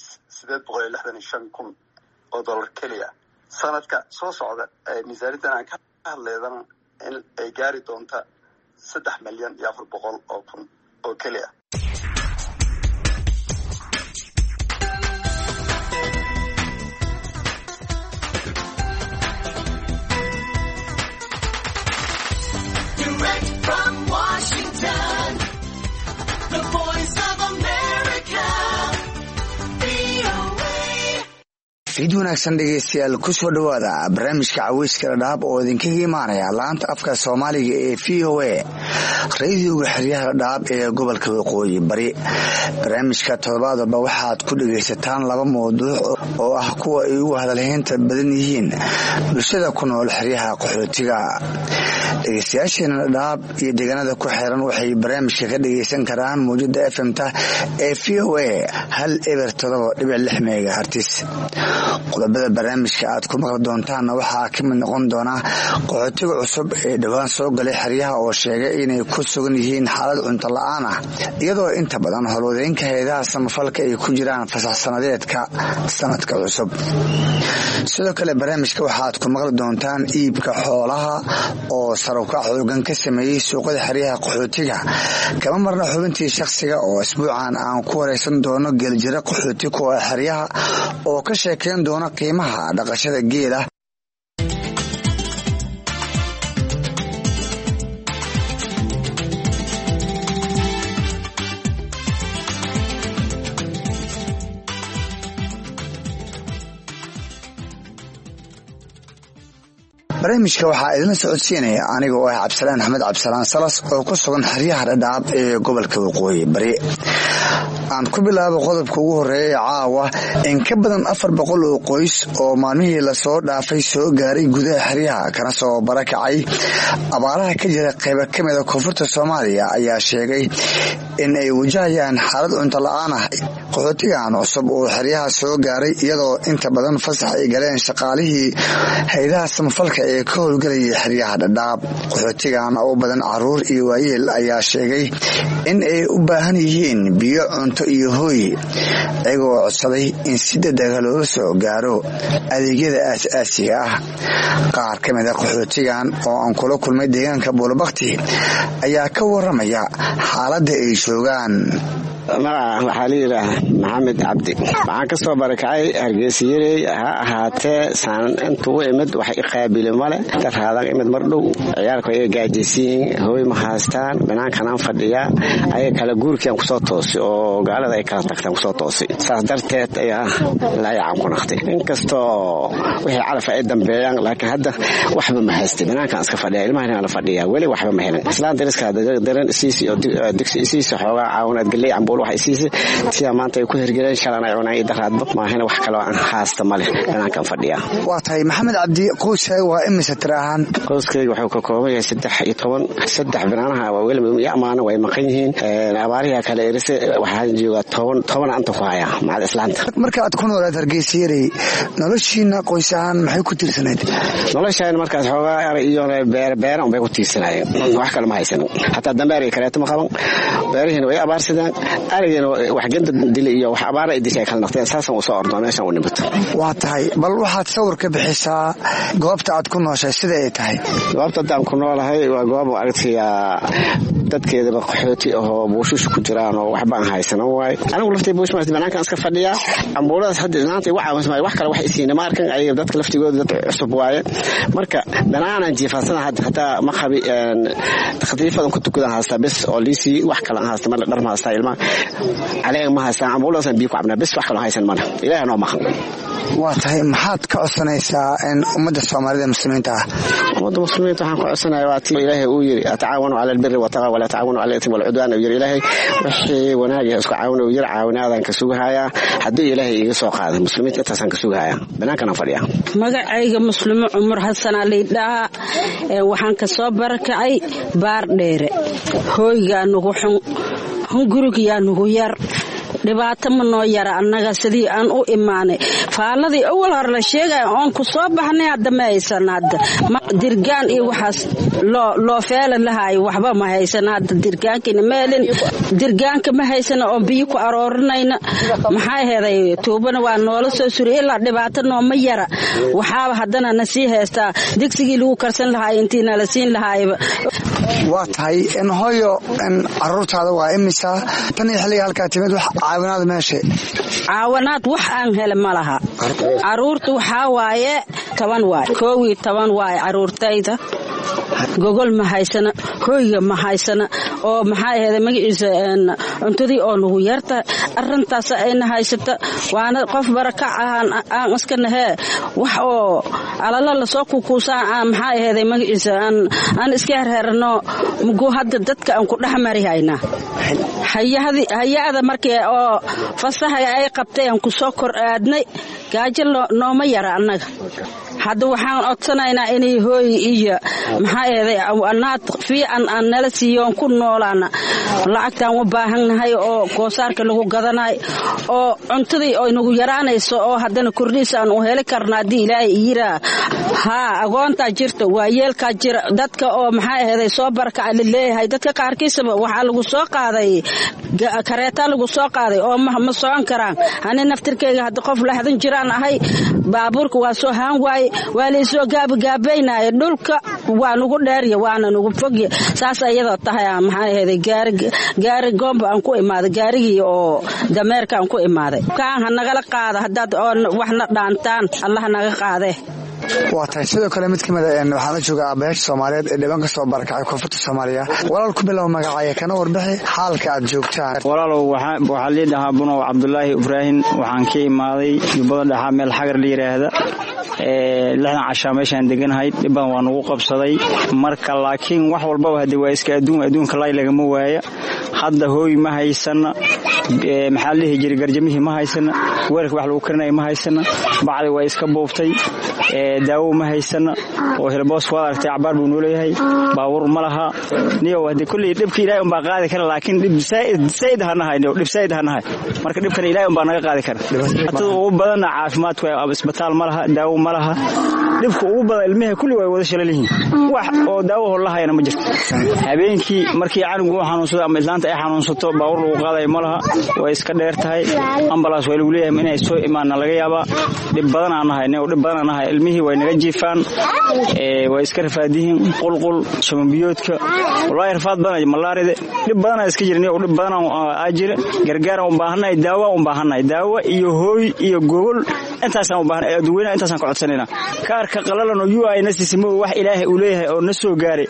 $865,000 keliya. sanadka soo socda miisaaniyaddan aan ka hadleydana in ay gaari doonta $3,400,000 oo keliya. fiid wanaagsan dhegeystayaal ku soo dhawaada barnaamijka caweyska dhadhaab oo idinkaga imaanaya laanta afka Soomaaliga ee VOA raadiyoga xeryaha dhadhaab ee gobolka Waqooyi Bari. barnaamijka toddobaadba waxaad ku dhageysataan laba mowduuc oo ah kuwa ay ugu hadalhaynta badan yihiin bulshada ku nool xeryaha qaxootiga. dhegeystayaasheena dhadhaab iyo deegaanada ku xeeran waxay barnaamijka ka dhageysan karaan mowjada FM-ta ee VOA 107.6 MHz. qodobada barnaamijka aad ku maqli doontaan waxaa ka mid noqon doona qaxootiga cusub ee dhawaan soo galay xeryaha oo sheegay inay ku sugan yihiin xaalad cunto la'aan ah iyadoo inta badan howlwadeenka hay'adaha samafalka ay ku jiraan fasax sanadeedka sanadka cusub. sidoo kale barnaamijka waxaad ku maqli doontaan iibka xoolaha oo sare u kac xoogan ka sameeyay suuqyada xeryaha qaxootiga. kama marna xubintii shakhsiga oo isbuucan aan ku wareysan doono geeljira qaxooti kuwa xeryaha oo ka sheekeyn doona qiimaha dhaqashada geela. barnaamijka waxaa idin socodsiinaya aniga oo ah Cabsalaan Axmed Cabsalaan Salas oo ku sugan xeryaha dhadhaab ee gobolka Waqooyi Bari. aan ku bilaabo qodobka ugu horeeya caawa in ka badan 400 oo qoys oo maalmihii la soo dhaafay soo gaaray gudaha xeryaha kana soo barakacay abaaraha ka jira qayb ka mid ah koonfurta Soomaaliya ayaa sheegay in ay wajahayaan xaalad cunto la'aan ah. qaxootigan cusub oo xeryaha soo gaaray iyadoo inta badan fasax ay galeen shaqaalihii hay'adaha samafalka ee ka howlgalaya xeryaha dhadhaab. qaxootigan oo badan caruur iyo waayeel ayaa sheegay in ay u baahan yihiin biyo cunto iyo hooy ayagoo codsaday in si degdeg ah loola soo gaaro adeegyada aasaasiga ah. qaar ka mid ah qaxootigan oo aan kula kulmay deegaanka Buulabakti ayaa ka waramaya xaaladda ay joogaan. waxaa la yidhaahaa maxamed cabdi waxaan ka soo barakacay Hargeysa yarey ha ahaatee saan intuu imid wax i qaabile male daraadan imid mar dhow ciyaalku ay gaajisiin hooy ma haystaan banaankan fadhiya ay kala guurkeen ku soo toosay oo gaalada ay kala tagtaan ku soo toosay saas darteed ayaa la yacan ku naxtay inkastoo wixii calaf ay dambeeyaan laakiin hadda waxba ma haystay banaankan iska fadhiya ilmaha la fadhiya wali waxba ma helin islaan dariska daran siisi oo digsi siisi xoogaa caawinad galay waxay siisay sida maanta ay ku hirgeleen shalan ay cunay daraadba maahina wax kale aan haasta male banaankan fadhiya. waa tahay maxamed cabdi qoyskay waa imisa tiraahan qoyskay wuxuu ka kooban yahay 13 banaanaha waa weli yaamaana way maqan yihiin abaariha kale irise waxaan joogaa 10 anta ku haya macal islaanta. marka aad ku noolaad Hargeysa yarey noloshiina qoysahan maxay ku tiirsanayd? noloshaan markaas xoogaa iyo beer bay ku tiirsanayeen wax kale ma haysan hatta dambeeray kale ma qaban beerihiina way abaarsadaan arageen wax ganda dil iyo wax abaar ay dishay kala naqteen saasan u soo ordoo meeshan u nimid. waa tahay bal waxaad sawir ka bixisaa goobta aad ku nooshay sida ay tahay. goobta aan ku noolahay waa goob aragtiya dadkeeda qaxooti oo buushish ku jiraan oo waxba aan haysan waay anigu laftay buush ma banaankan iska fadhiya ambuuladas hadda inaantay wax kale wax isiina ma arkan ay dadka laftigooda dad cusub waaye marka banaanan jiifasana hadda ma qabi khadiifadan ku tukudan haasta bis oo liisi wax kale aan haasta ma dhar ma haasta ilma عليه ما هسان عمولة بيكو عبنا بس وحكا هايسان مانا إلهي نوع مخن. waa tahay maxaad ka codsanaysaa in ummadda Soomaalida muslimiinta ah ummadda muslimiinta waxaan ku codsanayaa waa tii Ilaahay uu yiri atacaawanu cala albirri wa taqwa wala tacaawanu cala al-ithmi wal udwan yiri Ilaahay wixii wanaag isku caawino yiri caawinaadan ka sugahaya hadii Ilaahay iga soo qaado muslimiinta taasan ka sugahaya banaankana fadhiya magacayga muslimo Umar Xasan Ali dhaa waxaan ka soo barakacay baar dheere hooyga nugu xun hunguriga nugu yar dhibaato ma noo yara annaga sidii aan u imaanay faaladii awal hore la sheegay oon ku soo baxnay hadda ma haysan hadda dirgaan iyo waxaas loo feelan lahaay waxba ma haysan hadda dirgaankina meelin dirgaanka ma haysan oo biyo ku aroorinayna maxay heeday tuubana waa noola soo suri ilaa dhibaato nooma yara waxaaba haddana na sii haystaa digsigii lagu karsan lahaay intiina la siin lahaayba waa tahay in hooyo caruurtaada waa imisa tan iyo xilliga halkaa timid wax caawinaad meesha caawinaad wax aan hele ma laha caruurta waxaa waaye 10 waay 11 waay caruurtayda gogol ma haysana hooyga ma haysana oo maxaa ahayd magaciisa cuntadii oo nagu yarta arintaas ayna haysata waana qof baraka aan iska nahay wax oo alala la soo kuusaan maxaa ahayd magaciisa aan iska herherno mugo hadda dadka aan ku dhaxmarihayna hay'ada markii oo fasaha ay qabtay aan ku soo kor aadnay gaajil nooma yara annaga hadda waxaan codsanaynaa inay hooy iyo maxaa ahayd anaad fiican aan nala siiyo ku noolaana lacagtaan u baahannahay oo goosaarka lagu gadanaay oo cuntadii oo nagu yaraanayso oo haddana kordhisaan u heli karnaa hadii ilaahay yiraa agoonta jirta waa yeelka jira dadka oo maxaa ahayd soo baraka leeyahay dadka qaarkiisaba waxa lagu soo qaaday kareeta lagu soo qaaday oo ma socon karaan ani naftirkeyga hadda qof lahadan jiraan ahay baabuurka waa soo haan waay waa la soo gaabaynaay dhulka waa nagu dheeriya waana nagu fogya saas ayadoo tahay maxaa ahayd gaari goomba aan ku imaaday gaarigii oo dameerka aan ku imaaday kaan nagala qaada hadaad oo waxna dhaantaan Allah naga qaade waa tahay sidoo kale mid kamid ah waxaan la joogaa aabayaasha Soomaaliyeed ee dhiban ka soo barakacay koonfurta Soomaaliya walaal ku bilow magacaaga kana warbixi xaalka aad joogtaan walaalow waxa leedahay Buno Cabdullaahi Ibrahim waxaan ka imaaday Jubbada Dhexe meel xagar la yiraahdo lana casha meeshaan deganahay dhiban waan ugu qabsaday marka laakiin wax walba hadii waa iska adduunka laga ma waaya hadda hooy ma haysana maxaa la hijri garjamihi ma haysana weerka wax lagu karnay ma haysana bacdi waa iska booftay daawo ma haysana oo helboos waa aragtay cabaar buu nooleeyahay baawur ma laha niyo hadii kulli dhibka Ilaahay un baa qaadi kara laakiin dhib sayd hanahay marka dhibkan Ilaahay un baa naga qaadi kara hadda ugu badan caafimaadku waa isbitaal ma laha daawo ma laha dhibka ugu badan ilmaha kulli way wada shaleelihiin wax oo daawo hor lahayna ma jirto habeenkii markii canugu xanuunsado ama islaanta ay xanuunsato baawur lagu qaaday ma laha way iska dheer tahay ambulance way lagu leeyahay inay soo imaanna laga yaaba dhib badan aan nahay ilmihii way naga jiifaan way iska rafaadihiin qulqul shumbiyoodka wallahi rafaad badan malaaride dhib badan iska jirnay oo dhib badan aan jira gargaar u baahanay daawo iyo hooy iyo gogol intaas aan u baahanay dadweynaha intaas aan ka codsanayna kaarka qalalan oo UI nasisimo wax Ilaahay u leeyahay oo na soo gaaray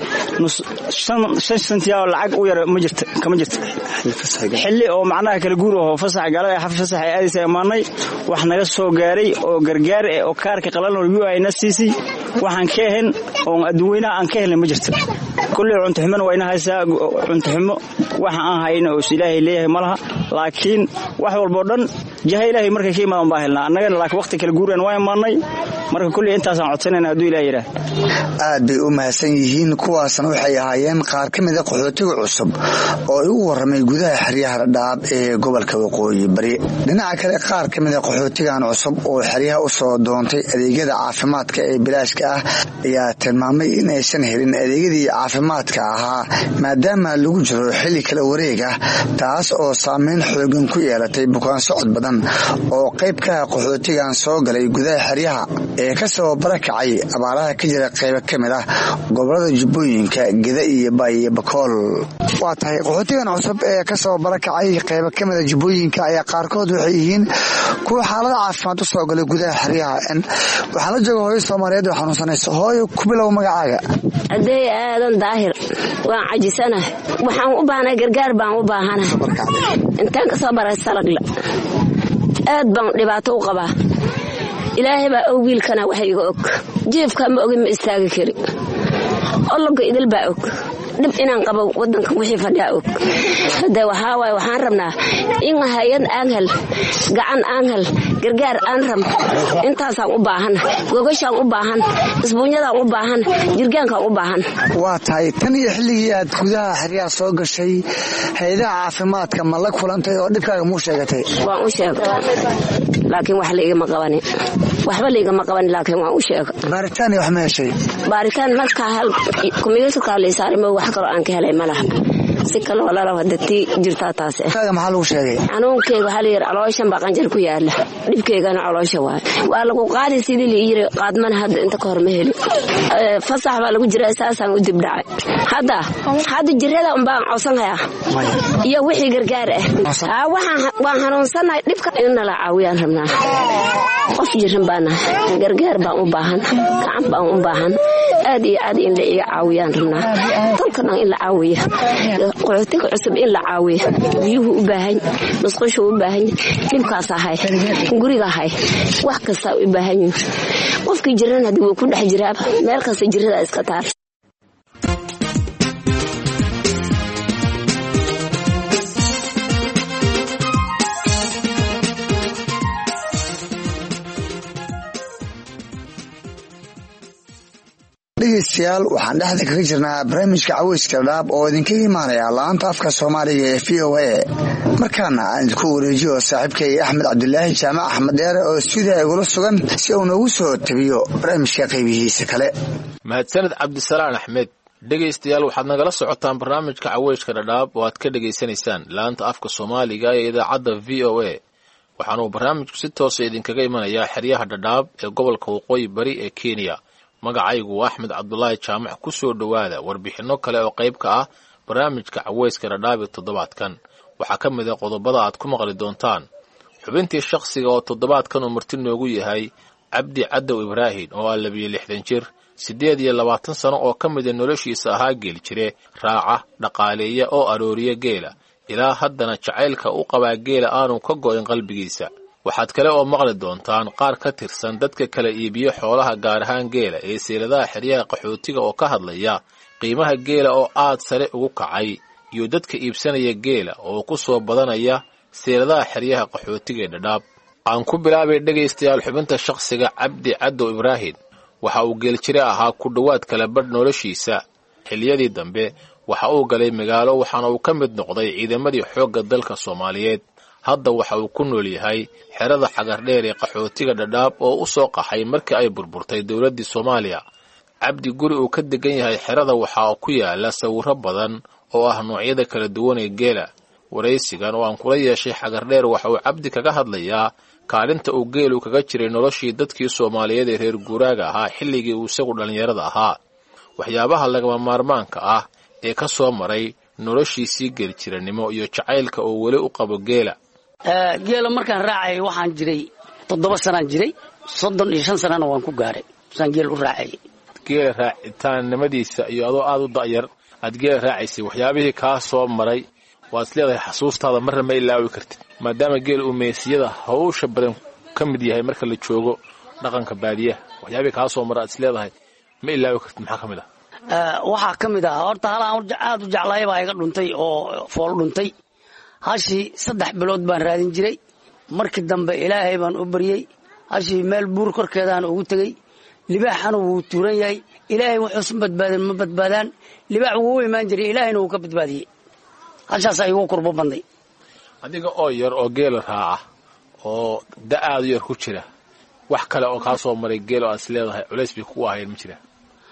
5 sentiya lacag u yar ma jirto kama jirto xilli oo macnaha kala guur oo fasax galay xafid fasax ay aadaysa imaanay wax naga soo gaaray oo gargaar oo kaarka qalalan oo UI nasisi waxaan ka ahayn oo dadweynaha aan ka helin ma jirto kulli cunto xumo wayna haysaa cunto xumo waxa aan hayno oo Ilaahay leeyahay malaha laakiin wax walba dhan jahay Ilaahay markay ka imaan baa helna annaga laakiin waqti kala guureen waa imaanay marka kulli intaas aan codsanayna haduu Ilaahay yiraahdo aad bay u mahadsan yihiin kuwaasna waxay ahaayeen qaar kamid ah qaxootiga cusub oo ay u waramay gudaha xeryaha Dhadhaab ee gobolka Waqooyi Bari dhinaca kale qaar kamid ah qaxootigan cusub oo xeryaha u soo doontay adeegyada caafimaadka ee bilaashka ah ayaa tilmaamay in aysan helin adeegyadii caafimaadka ahaa maadaama lagu jiro xilli kala wareeg ah taas oo saameyn xooggan ku yeelatay bukaan socod badan oo qayb ka ah qaxootigan soo galay gudaha xeryaha ee ka soo barakacay abaaraha ka jira qayb kamid ah gobolada Jubbooyinka Geda iyo Bay iyo Bakool waa tahay qaxootigan cusub ee ka soo barakacay qayb kamid ah Jubbooyinka ayaa qaarkood waxay yihiin kuwa xaalada caafimaad u soo galay gudaha xeryaha waxaa la jooga hooyo Soomaaliyeed oo xanuunsanaysa hooyo ku bilow magacaaga aday aadan daahir waan cajisanahay waxaan u baahnaa gargaar baan u baahanahay intaan ka soo baray salagla aad baan dhibaato u qabaa Ilaahay baa og wiilkana wax iga og jiifka ma ogin ma istaagi kari olga idil baa og dhib inaan qabo wadanka wixii fadhiya og hada waxa way waxaan rabnaa in hay'ad aan hel gacan aan hel gargaar aan rab intaas aan u baahan gogashaan u baahan isbuunyada u baahan jirgaanka u baahan waa tahay tan iyo xilligii aad gudaha xiriyaha soo gashay hay'adaha caafimaadka ma la kulantay oo dhibkaaga muu sheegatay waan u sheegay laakiin wax la igama qabanin waxba la igama qabanin laakiin waan u sheegay baaritaan wax ma heshay baaritaan marka hal kumiyuutarka la saaray ma wax kale aan ka helay malaha si kale wala wadati jirta taas kaaga maxaa lagu sheegay xanuunkeyga hal yar calooshan baa qanjir ku yaala dhibkeygana caloosha waa lagu qaadi sidii la yiri qaadmana hadda inta ka hor ma heli fasax baa lagu jiraa aasaan u dib dhacay hadda jirada un baan codsanaya iyo wixii gargaar ah waan xanuunsanahay dhibka in la caawiyaan rabnaa qof jiran baana gargaar baan u baahan gacan baan u baahan aad iyo aad in la iga caawiyaan rabnaa dalkana in la caawiyo qoxotiga cusub in la caawiyo biyuhu u baahan musqushu u baahan dhibkaas ahay guriga ahay wax kasta u baahan qofkii jiran hadii uu ku dhex jiraa meel kasta jirada iska taar dhegeystayaal waxaan dhexda kaga jirnaa barnaamijka caweyska dhadhaab oo idinkaga imaanaya laanta afka soomaaliga ee VOA markaana aan idinku wareejiyo saaxiibkay Axmed Cabdulaahi Jaamac Axmed Dheere oo stuudiga igula sugan si uu noogu soo tabiyo barnaamijka qaybihiisa kale mahadsanid Cabdisalaan Axmed dhegeystayaal waxaad nagala socotaan barnaamijka caweyska dhadhaab oo aad ka dhageysanaysaan laanta afka soomaaliga ee idaacadda VOA waxaanu barnaamijku si toos ah idinkaga imanayaa xeryaha dhadhaab ee gobolka waqooyi bari ee Kenya magacaygu waa Axmed Cabdulaahi Jaamac ku soo dhawaada warbixino kale oo qayb ka ah barnaamijka caweyska dhadhaab ee toddobaadkan waxaa ka mid ah qodobada aad ku maqli doontaan xubintii shakhsiga oo toddobaadkan uu marti noogu yahay Cabdi Cadow Ibraahin oo ah 62 jir 28 sano oo ka mid ah noloshiisa ahaa geel jire raaca dhaqaaleeya oo arooriya geela ilaa haddana jacaylka u qabaa geela aanu ka go'in qalbigiisa waxaad kale oo maqli doontaan qaar ka tirsan dadka kala iibiyo xoolaha gaar ahaan geela ee seeladaha xeryaha qaxootiga oo ka hadlaya qiimaha geela oo aad sare ugu kacay iyo dadka iibsanaya geela oo ku soo badanaya seeladaha xeryaha qaxootiga ee dhadhaab aan ku bilaabay dhegaystayaal xubinta shakhsiga Cabdi Cadow Ibraahin waxa uu geel jire ahaa ku dhawaad kala badh noloshiisa xilliyadii dambe waxa uu galay magaalo waxaana uu ka mid noqday ciidamadii xoogga dalka Soomaaliyeed hadda waxa uu ku nool yahay xerada Xagardheer ee qaxootiga dhadhaab oo u soo qaxay markii ay burburtay dawladda Soomaaliya Cabdi guri uu ka degan yahay xerada waxa ku yaala sawirro badan oo ah noocyada kala duwan ee geela wareysigan oo aan kula yeeshay Xagardheer waxa uu Cabdi kaga hadlayaa kaalinta uu geelu kaga jiray noloshii dadkii Soomaaliyeed ee reer guuraaga ahaa xilligii uu isagu dhalinyarada ahaa waxyaabaha lagama maarmaanka ah ee ka soo maray noloshiisii geel jiranimo iyo jacaylka oo weli u qabo geela geela markaan raacay waxaan jiray 7 sanaan jiray 35 sanana waan ku gaaray san geel u raacay geela raacitaannimadiisa iyo adoo aad u da'yar aad geela raacaysay waxyaabihii kaa soo maray waad leedahay xasuustaada marna ma ilaawi kartid maadaama geel uu meesiyada hawsha badan ka mid yahay marka la joogo dhaqanka baadiyaha waxyaabihii kaa soo maray aad leedahay ma ilaawi kartid maxaa ka mid waxaa ka mid ah horta halaan aad u jeclaay baa iga dhuntay oo fool dhuntay hashii 3 bilood baan raadin jiray markii dambe ilaahay baan u bariyay hashii meel buur korkeedaan ugu tagay libaaxana wuu tuuran yahay ilaahay wuxuu badbaadin ma badbaadaan libaax wuu imaan jiray ilaahayna wuu ka badbaadiyay hashaas ay ugu kurbo banday adiga oo yar oo geel raaca oo da'aad yar ku jira wax kale oo ka soo maray geel oo aad leedahay culays bi ku ahayn ma jira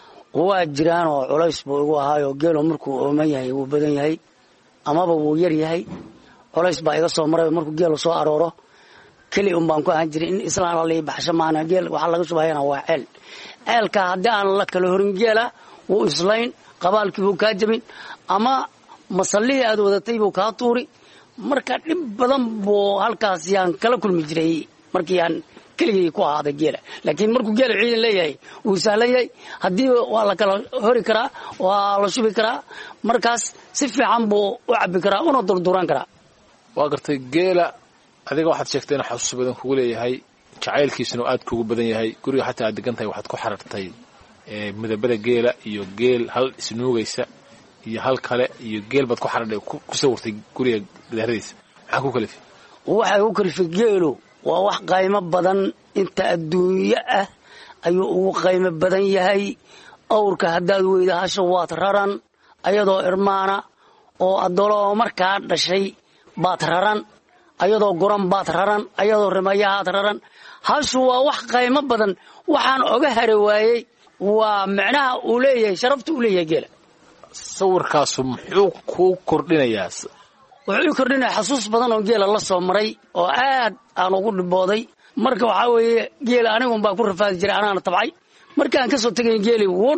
waa jiraan oo culays buu igu ahaayo geelo markuu ooman yahay wuu badan yahay amaba wuu yar yahay culays baa iga soo maray markuu geelo soo arooro kali baan ku ahaan jiray in islaan la baxsho maana geel waxa laga shubayna waa ceelka haddii aan la kala horin geela wuu islayn qabaalkii buu ka jabin ama masallihii aad wadatay buu ka tuuri marka dhib badan buu halkaas yaan kala kulmi jiray markii aan keligii ku ahaaday geela laakiin markuu geela ciidan leeyahay wuu sahlan yahay haddii waa la kala hori karaa waa la shubi karaa markaas si fiican buu u cabbi karaa una durduran karaa waa gartay geela adiga waxaad sheegtay in xasuus badan kugu leeyahay jacaylkiisuna aad kugu badan yahay guriga xataa aad degan tahay waxaad ku xarartay midabada geela iyo geel hal isnuugaysa iyo hal kale iyo geel baad ku xaradhay ku sawirtay guriga gidaaradiisa maxaa ku kalifay waxay ku kalifay geelu waa wax qaymo badan inta adduunyo ah ayuu ugu qaymo badan yahay awrka haddaad weyda hasha waad raran ayadoo irmaana oo adoloo markaa dhashay baad raran ayadoo guran baad raran ayadoo rimayahaad raran hashu waa wax qaymo badan waxaan oga hari waayey waa macnaha uu leeyahay sharafta uu leeyahay geela sawirkaasu muxuu ku kordhinayaa wuxuu ii kordhinaya xasuus badan oo geela la soo maray oo aad aan ugu dhibooday marka waxaa weeye geela anigunbaa ku rafaadi jiray anaana tabcay markaan ka soo tegay geeli wuu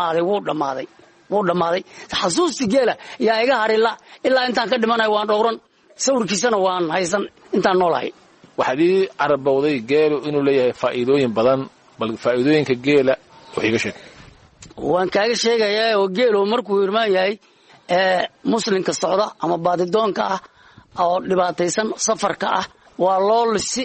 dhammaaday xasuustii geela yaa iga harila ilaa intaan ka dhimanayo waan dhowran sawirkiisana waan haysan intaan noolahay waxaad ii carabowday geelu inuu leeyahay faa'iidooyin badan bal faa'iidooyinka geela wax iga sheeg waan kaaga sheegayaa oo geelu markuu irmaan yahay muslimka socda ama baadidoonka ah oo dhibaataysan safarka ah waa loo lisi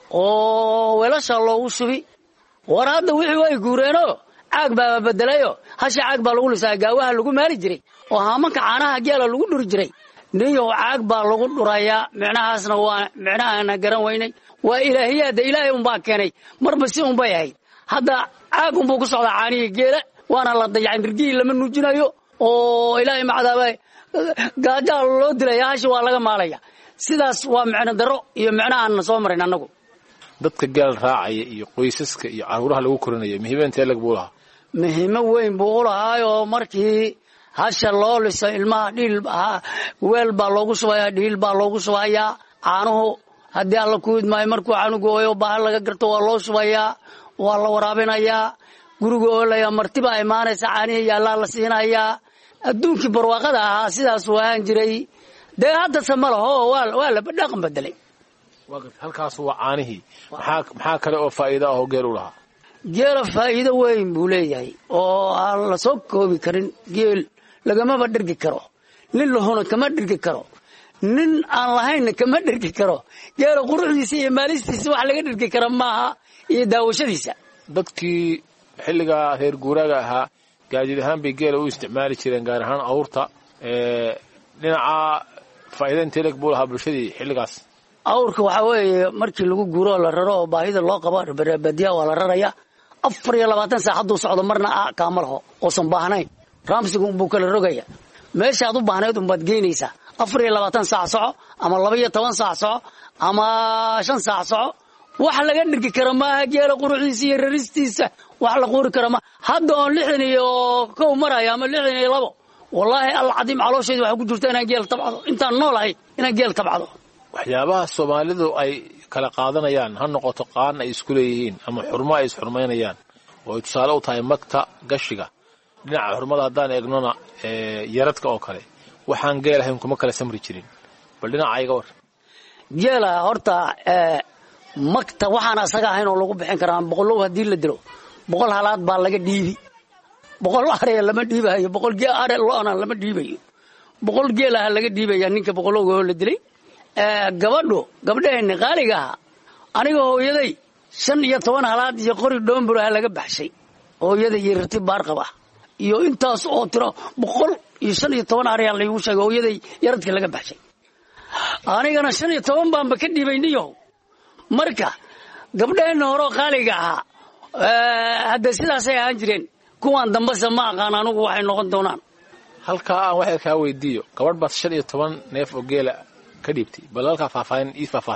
oo weelasha loogu shubi war hadda wixii way guureenoo caag baa bedelayo hasha caag baa lagu lisaa gaawaha lagu maali jiray oo haamanka caanaha geela lagu dhuri jiray niyow caag baa lagu dhurayaa micnahaasna waa micnahaana garan weynay waa ilaahiyaada ilaahay unbaa keenay marba si unbay ahayd hadda caag unbuu ku socdaa caanihii geela waana la dayacin dirgihii lama nuujinayo oo ilaahay macdaaba gaajaa loo dilaya hashi waa laga maalaya sidaas waa micno daro iyo micno aanna soo marin annagu dadka geel raacaya iyo qoysaska iyo caruuraha lagu korinayo muhiimad intee lag buu lahaa muhiimo weyn buu u lahaayoo markii hasha loo liso ilmaha dhiil weel baa loogu shubayaa dhiil baa loogu shubayaa caanuhu haddii alla ku idmaayo markuu canugu ooyo baahan laga garto waa loo shubayaa waa la waraabinayaa guriga oolaya martibaa imaanaysa caanihii yaallaa la siinayaa adduunkii barwaaqada ahaa sidaasuu ahaan jiray dee haddase ma laho waa la dhaqan bedelay halkaas waa caanihii maxaa kale oo faa'iido ah oo geel u lahaa geela faa'iido weyn buu leeyahay oo aan la soo koobi karin geel lagamaba dhergi karo nin lahona kama dhergi karo nin aan lahaynna kama dhergi karo geela quruxdiisa iyo maalistiisa wax laga dhergi kara maaha iyo daawashadiisa dadkii xilligaa reer guuraaga ahaa gaadiid ahaan bay geela u isticmaali jireen gaar ahaan awrta dhinaca faa'iida intee leg buu lahaa bulshadii xilligaas awrka waxaa weeye markii lagu guuro oo la raro oo baahida loo qabo badiya waa la raraya 24 saac hadduu socdo marna kaama laho oosan baahnayn raamsigu buu kala rogaya meeshaad u baahnayd unbaad geynaysaa 24 saac soco ama 12 saac soco ama 5 saac soco wax laga dhirki kara maaha geela quruxdiisa iyo raristiisa wax la quuri kara ma hadda oon 61 maraya ama 62 wallaahi alcadiim calooshayda waxa ku jirta inaan geel tabcado intaan noolahay inaan geel tabcado waxyaabaha Soomaalidu ay kala qaadanayaan ha noqoto qaan ay isku leeyihiin ama xurmo ay isxurmaynayaan oo tusaale u tahay magta gashiga dhinaca xurmada haddaan eegnona yaradka oo kale waxaan geel ahayn kuma kala samri jirin bal dhinaca ayga war geela horta magta waxaan asaga ahayn oo lagu bixin karaa boqolow haddii la dilo 100 halaad baa laga dhiibi 100 are lama dhiibayo 100 geel are loona lama dhiibayo 100 geel ah laga dhiibaya ninka boqolow oo la dilay gabdhaheenni qaaliga ahaa aniga hooyaday 15 halaad iyo qori dhoomburaha laga baxshay hooyada iyo rati baarqab ah iyo intaas oo tiro 115 ariyaa laygu sheegay hooyaday yaradka laga baxshay anigana 15 baanba ka dhiibayniyo marka gabdhaheenna hore qaaliga ahaa hadda sidaasay ahaan jireen kuwaan dambase ma aqaan anigu waxay noqon doonaan halkaa aan waxay kaa weydiiyo gabadh baad 15 neef oo geela ka dhiibtay bal halka faahfaahin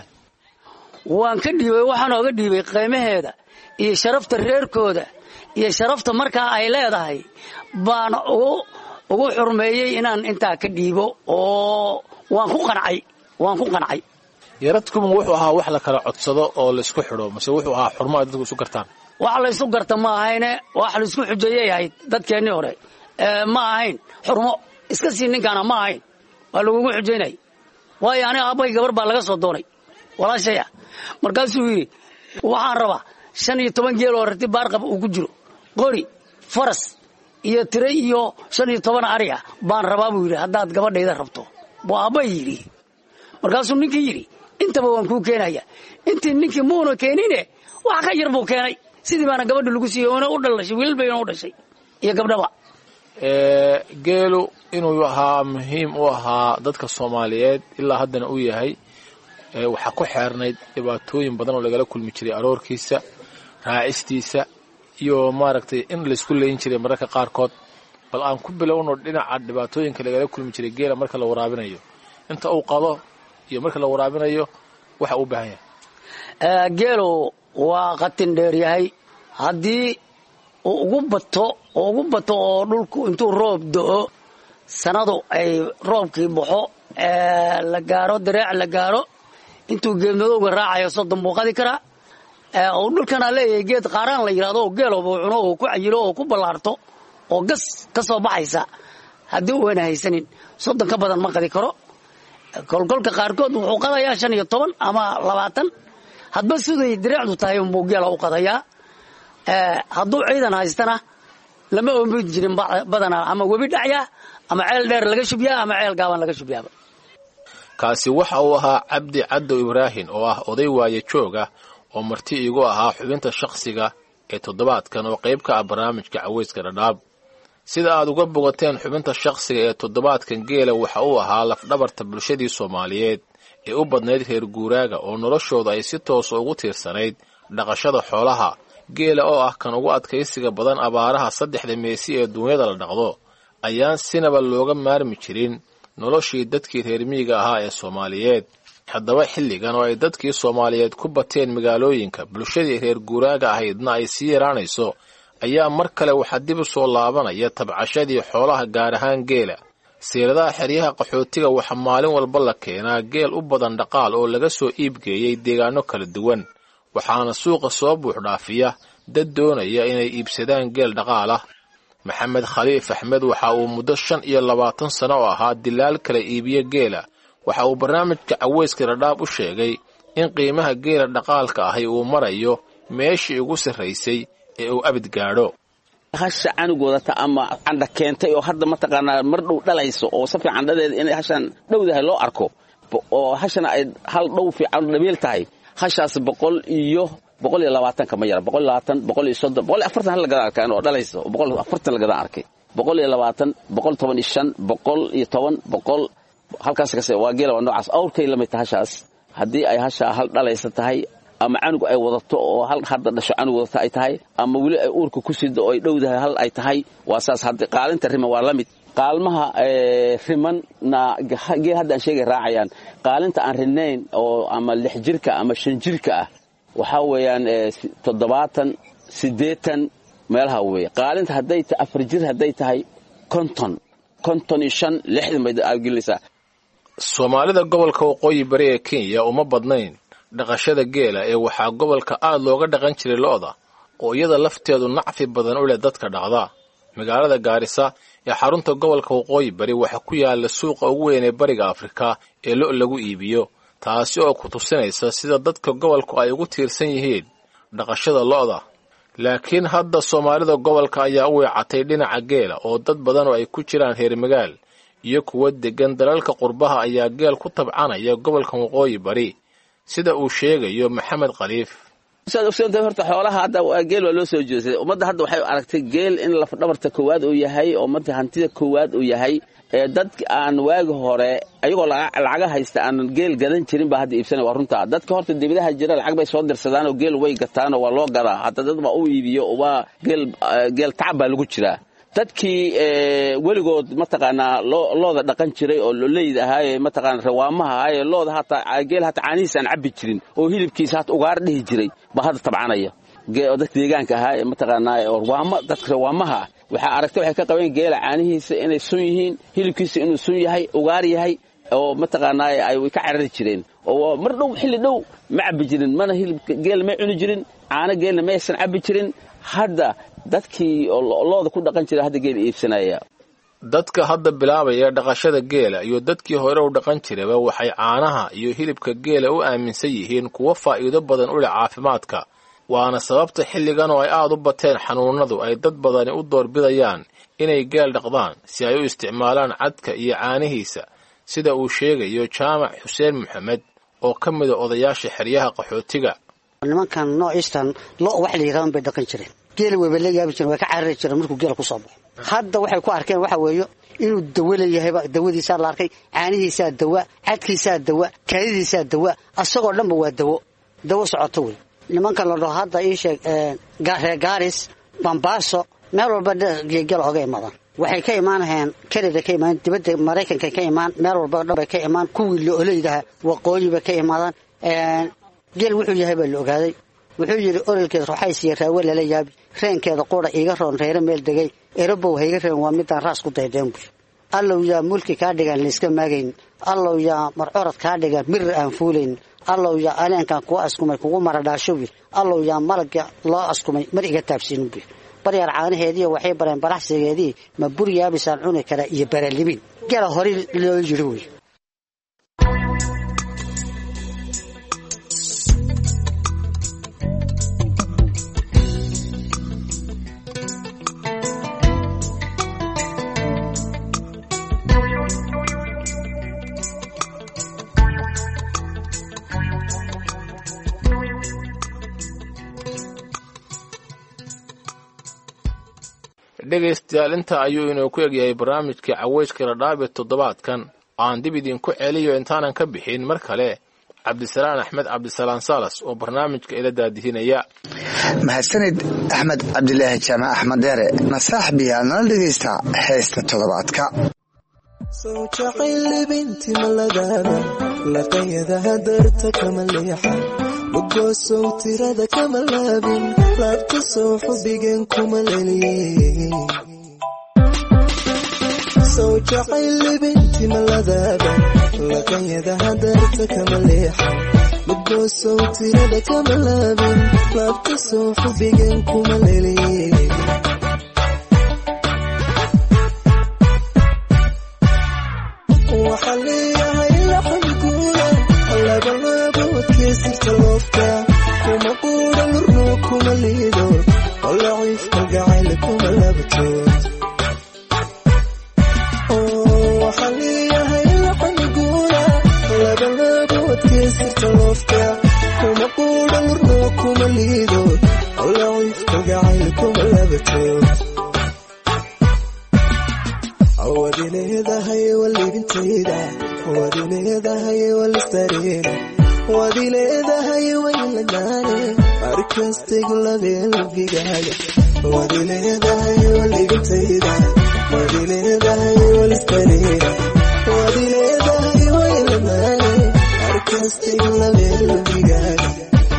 waan ka dhiibay waxaan ooga dhiibay qiimaheeda iyo sharafta reerkooda iyo sharafta markaa ay leedahay baan ugu xurmeeyey inaan intaa ka dhiibo oo waan ku qancay yaradkuma wuxuu ahaa wax la kala codsado oo la isku xidho mise wuxuu ahaa xurmo ay dadku isu gartaan wax la isu garta ma ahayne wax la isku xujeeyay ahayd dadkeennii hore ma ahayn xurmo iska sii ninkaana ma ahayn waa lagugu xujeynay waayo aniga aabbay gabar baa laga soo doonay walaashaya markaasuu yidhi waxaan rabaa 15 geel oo rati baarqab uu ku jiro qori faras iyo tire iyo 15 ariga baan rabaa buu yidhi haddaad gabadhayda rabto buu aabbay yidhi markaasuu ninkii yidhi intaba waan kuu keenaya intii ninkii muuna keenine wax ka yar buu keenay sidii baana gabadha lagu siiyey oona u dhalashay wiil bayna u dhashay iyo gabdhaba geelu inuu ahaa muhiim u ahaa dadka Soomaaliyeed ilaa haddana uu yahay waxa ku xeernayd dhibaatooyin badan oo lagala kulmi jiray aroorkiisa raacistiisa iyo maaragtay in la isku leeyin jiray mararka qaarkood bal aan ku bilowno dhinaca dhibaatooyinka lagala kulmi jiray geela marka la waraabinayo inta uu qado iyo marka la waraabinayo waxa uu baahan yahay geelo waa qatin dheer yahay haddii ugu bato oo dhulku intuu roob da'o sanadu ay roobkii baxo la gaaro dareec la gaaro intuu geedmadowga raacayo 30 buu qadi karaa oo dhulkana leeyahay geed qaaraan la yiraahdo oo geelooba cuno oo ku cayilo oo ku ballaarto oo gas ka soo baxaysa haddii uu haysanin 30 ka badan ma qadi karo kolkolka qaarkood wuxuu qadayaa 15 ama 20 hadba siday dareecdu tahay uu geela u qadayaa hadduu ciidan haystana lama oomid jirin badana ama webi dhacya ama ceel dheer laga shubyaa ama ceel gaaban laga shubyaaba kaasi waxa uu ahaa Cabdi Caddo Ibraahin oo ah oday waaye jooga oo marti igu ahaa xubinta shakhsiga ee toddobaadkan oo qayb ka ah barnaamijka Caweyska Dhadhaab sida aad uga bogateen xubinta shakhsiga ee toddobaadkan geela waxa uu ahaa laf-dhabarta bulshadii Soomaaliyeed ee u badnayd reer guuraaga oo noloshooda ay si toos ugu tiirsanayd dhaqashada xoolaha geela oo ah kan ugu adkaysiga badan abaaraha 3 meesi ee dunyada la dhaqdo ayaan sinaba looga maarmi jirin noloshii dadkii reer miyiga ahaa ee Soomaaliyeed haddaba xilligan oo ay dadkii Soomaaliyeed ku bateen magaalooyinka bulshadii reer guuraaga ahaydna ay sii yaraanayso ayaa mar kale waxa dib u soo laabanaya tabcashadii xoolaha gaar ahaan geela siiradaha xeryaha qaxootiga waxa maalin walba la keenaa geel u badan dhaqaal oo laga soo iibgeeyay deegaano kala duwan waxaana suuqa soo buux dhaafiya dad doonaya inay iibsadaan geel dhaqaal ah Maxamed Khaliif Axmed waxa uu muddo 25 sano oo ahaa dilaal kala iibiye geela waxa uu barnaamijka Caweyska Dhadhaab u sheegay in qiimaha geela dhaqaalka ahi uu marayo meeshii ugu sareysay ee uu abid gaadho hasha anugooda ta ama anda keentay oo hadda mataqaanaa mar dhow dhalayso oo si fiican dhadeed in hashan dhowdahay loo arko oo hashana ay hal dhow fiican dhabeel tahay hashaas 120 kama yara 120 130 140 hal laga arkay oo dhalayso 140 laga arkay 120 115 110 halkaas ka waa geela noocaas awrkay la mid hashaas hadii ay hasha hal dhalayso tahay ama canugu ay wadato oo hal hadda dhasho canugu wadata ay tahay ama wali ay uurka ku sido oo ay dhowdahay hal ay tahay waa saas hadii qaalinta rima waa la mid qaalmaha riman na geel hadda aan sheegay raacayaan qaalinta aan rinayn oo ama 6 jirka ama 5 jirka ah waxa weeyaan 70 80 meelaha weey qaalinta haday ta 4 jir haday tahay konton 60 bay aagilaysaa Soomaalida gobolka waqooyi bari ee Kenya uma badnayn dhaqashada geela ee waxa gobolka aad looga dhaqan jiray lo'da oo iyada lafteedu nacfi badan u leh dadka dhaqda magaalada Gaarisa ee xarunta gobolka waqooyi bari waxa ku yaala suuqa ugu weyn ee bariga Afrika ee lo lagu iibiyo taasi oo ku tusinaysa sida dadka gobolku ay ugu tiirsan yihiin dhaqashada lo'da laakiin hadda Soomaalida gobolka ayaa u weecatay dhinaca geela oo dad badan oo ay ku jiraan reer magaal iyo kuwa degan dalalka qurbaha ayaa geel ku tabcanaya gobolka waqooyi bari sida uu sheegayo Maxamed Khaliif horta xoolaha hadda geel waa loo soo jeeday ummadda hadda waxay aragtay geel in laf dhabarta koowaad uu yahay oo ummadda hantida koowaad uu yahay dad aan waagi hore ayagoo lacag haysta aan geel gadan jirin ba hadda iibsanay waa runta dadka horta dibadaha jira lacag bay soo dirsadaan oo geel way gataan oo waa loo gadaa hadda dad ba u iibiyo waa geel tacab lagu jiraa dadkii weligood mataqaanaa looda dhaqan jiray oo looleeyda ahaay mataqaanaa rawaamaha ahaay looda hata geel hata caaniis aan cabbi jirin oo hilibkiisa hata ugaar dhihi jiray ba hadda tabcanaya dadka deegaanka ahaay mataqaanaa rawaama dadka rawaamaha waxa aragtay waxay ka qabeen geela caanihiisa inay sun yihiin hilibkiisa inuu sun yahay ugaar yahay oo mataqaanaa ay ka carari jireen oo mar dhow xilli dhow ma cabbi jirin mana hilibka geel ma cuni jirin caana geelna ma aysan cabbi jirin hadda dadkii looda ku dhaqan jiray hadda geel iibsanaya dadka hadda bilaabaya dhaqashada geela iyo dadkii hore u dhaqan jirayba waxay caanaha iyo hilibka geela u aaminsan yihiin kuwa faa'iido badan u leh caafimaadka waana sababta xilligan oo ay aad u bateen xanuunadu ay dad badani u doorbidayaan inay geel dhaqdaan si ay u isticmaalaan cadka iyo caanihiisa sida uu sheegayo Jaamac Xuseen Maxamed oo ka mid ah odayaasha xeryaha qaxootiga nimankan noociistan lo wax la yiraahdo bay dhaqan jireen geela weyba la yaabi jireen way ka carari jireen markuu geela ku soo baxo hadda waxay ku arkeen waxa weeyo inuu dawo leeyahay dawadiisa la arkay caanihiisa dawa cadkiisa dawa kaadidiisa dawa asagoo dhanba waa dawo socoto wey nimanka la dhaho hadda ii sheeg Gaaris Bambaaso meel walba geela oga imaadaan waxay ka imaanayaan Canada ka imaan dibadda Mareykanka ka imaan meel walba dhanba ka imaan kuwii la oleeyahay waqooyiba ka imaadaan geel wuxuu yahay baa la ogaaday wuxuu yiri oralkeed ruuxaysi raawe la yaabi reenkeeda qoora iga roon reer meel degay erobow hayga reen waa midaan raas ku daydeen allow yaa mulki ka dhigan la iska maagayn allow yaa marcorad ka dhigan mir aan fuuleyn allow yaa aneenkan ku askumay kugu maradhaasho allow yaa malaga loo askumay mar iga taabsiin baryaar caanaheedii waxay bareen baraxsigeedii ma buryaabisaan cuni kara iyo baralibin gala hore loo yiri way dhegaystayaal inta ayuu inoo ku egyahay barnaamijkii caweyska dhadhaab ee toddobaadkan aan dib idinku celiyo intaanan ka bixin mar kale cabdisalaan axmed cabdisalaan salas oo barnaamijka ila daadihinaya mahadsanid axmed cabdilaahi jaamac axmed deere nasaaxbiyaa nala dhegaysta heesta toddobaadka soo jacayl binti maladaada laqayadaha darta kama leexa mudgosow tirada kama laabin laabta soo xubigan kuma leliyey soo jacayl binti maladaada laqayadaha darta kama leexa mudgosow tirada kama laabin laabta soo xubigan kuma leliyey وحليها إلا حنكونا الله بلابا وتكسر تلوفتا كما قولا لرنوكم الليدو والله عيفك القعيلكم اللابتوت وحليها إلا حنكونا الله بلابا وتكسر تلوفتا كما قولا لرنوكم الليدو والله عيفك القعيلكم اللابتوت ودينيدهاي واللي بنتيدا ودينيدهاي واللي استرينا ودينيدهاي ويلناني مركز تقول بالبقايا ودينيدهاي واللي بنتيدا ودينيدهاي واللي استرينا ودينيدهاي ويلناني مركز تقول بالبقايا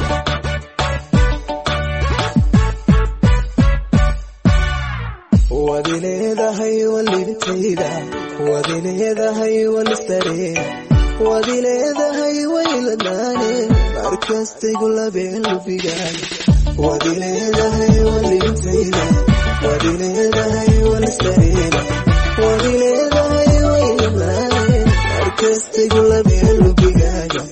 ودينيدهاي واللي بنتيدا ودينيدهاي واللي استرينا ودينيدهاي ويلناني مركز تقول بالبقايا ودينيدهاي واللي بنتيدا ودينيدهاي واللي استرينا ودينيدهاي ويلناني مركز تقول بالبقايا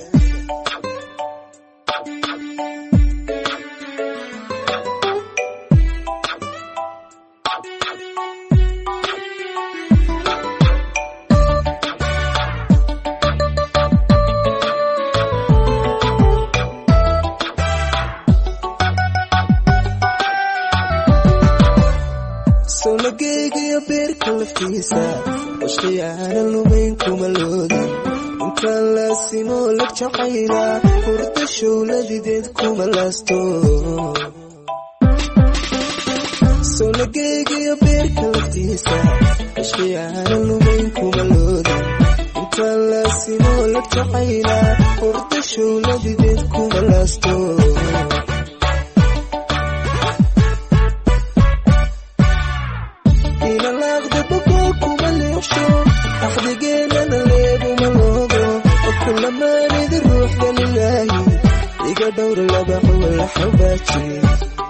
وشيانا لمنكم اللودي وكان لاسمو لك شعينا فرد الشولة جديدكم اللاستو سولقيقي يبيرك الافتيسا وشيانا لمنكم اللودي وكان لاسمو لك شعينا فرد الشولة جديدكم اللاستو أحدقينا نليب وملوضو وكل ما نريد الروح لله يقى دور اللبح والحباتي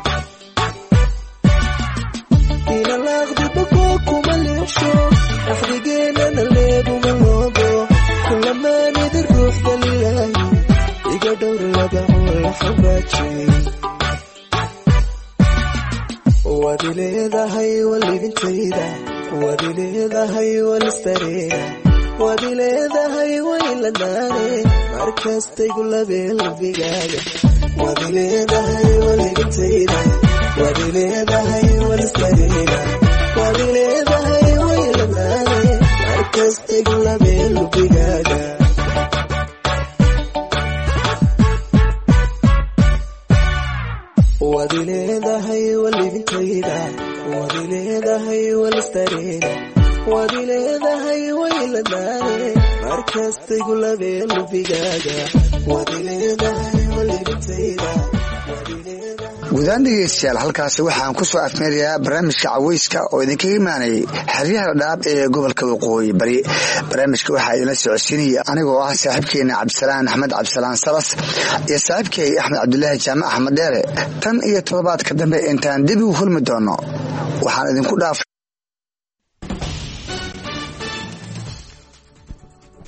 إلى الأخذ بكوك ومليوشو أحدقينا نليب وملوضو كل ما نريد الروح لله يقى دور اللبح والحباتي وادي ليدهاي واللي بنتيدا وادي ليدهاي واللي استرينا وادي ليدهاي ويلناني مركز تقول بالبقايا وادي ليدهاي واللي بنتيدا wadileedahay walistareena wadileedahay wayladaane markastegu labee lubigaaga wadileedahay walibintayda wadileedahay walistareena wadileedahay wayladaane markastegu labee lubigaaga wadileedahay walibintayda guudaan dhegeystayaal halkaasi waxaan ku soo afmeerayaa barnaamijka caweyska oo idinkaga imaanayay xeryaha dhadhaab ee gobolka waqooyi bari barnaamijka waxaa idinla socodsiinaya anigoo ah saaxiibkeena cabdisalaan axmed cabdisalaan salas iyo saaxiibkay axmed cabdulaahi jaamac axmed dheere tan iyo toddobaadka dambe intaan dib ugu kulmi doono waxaan idinku dhaaf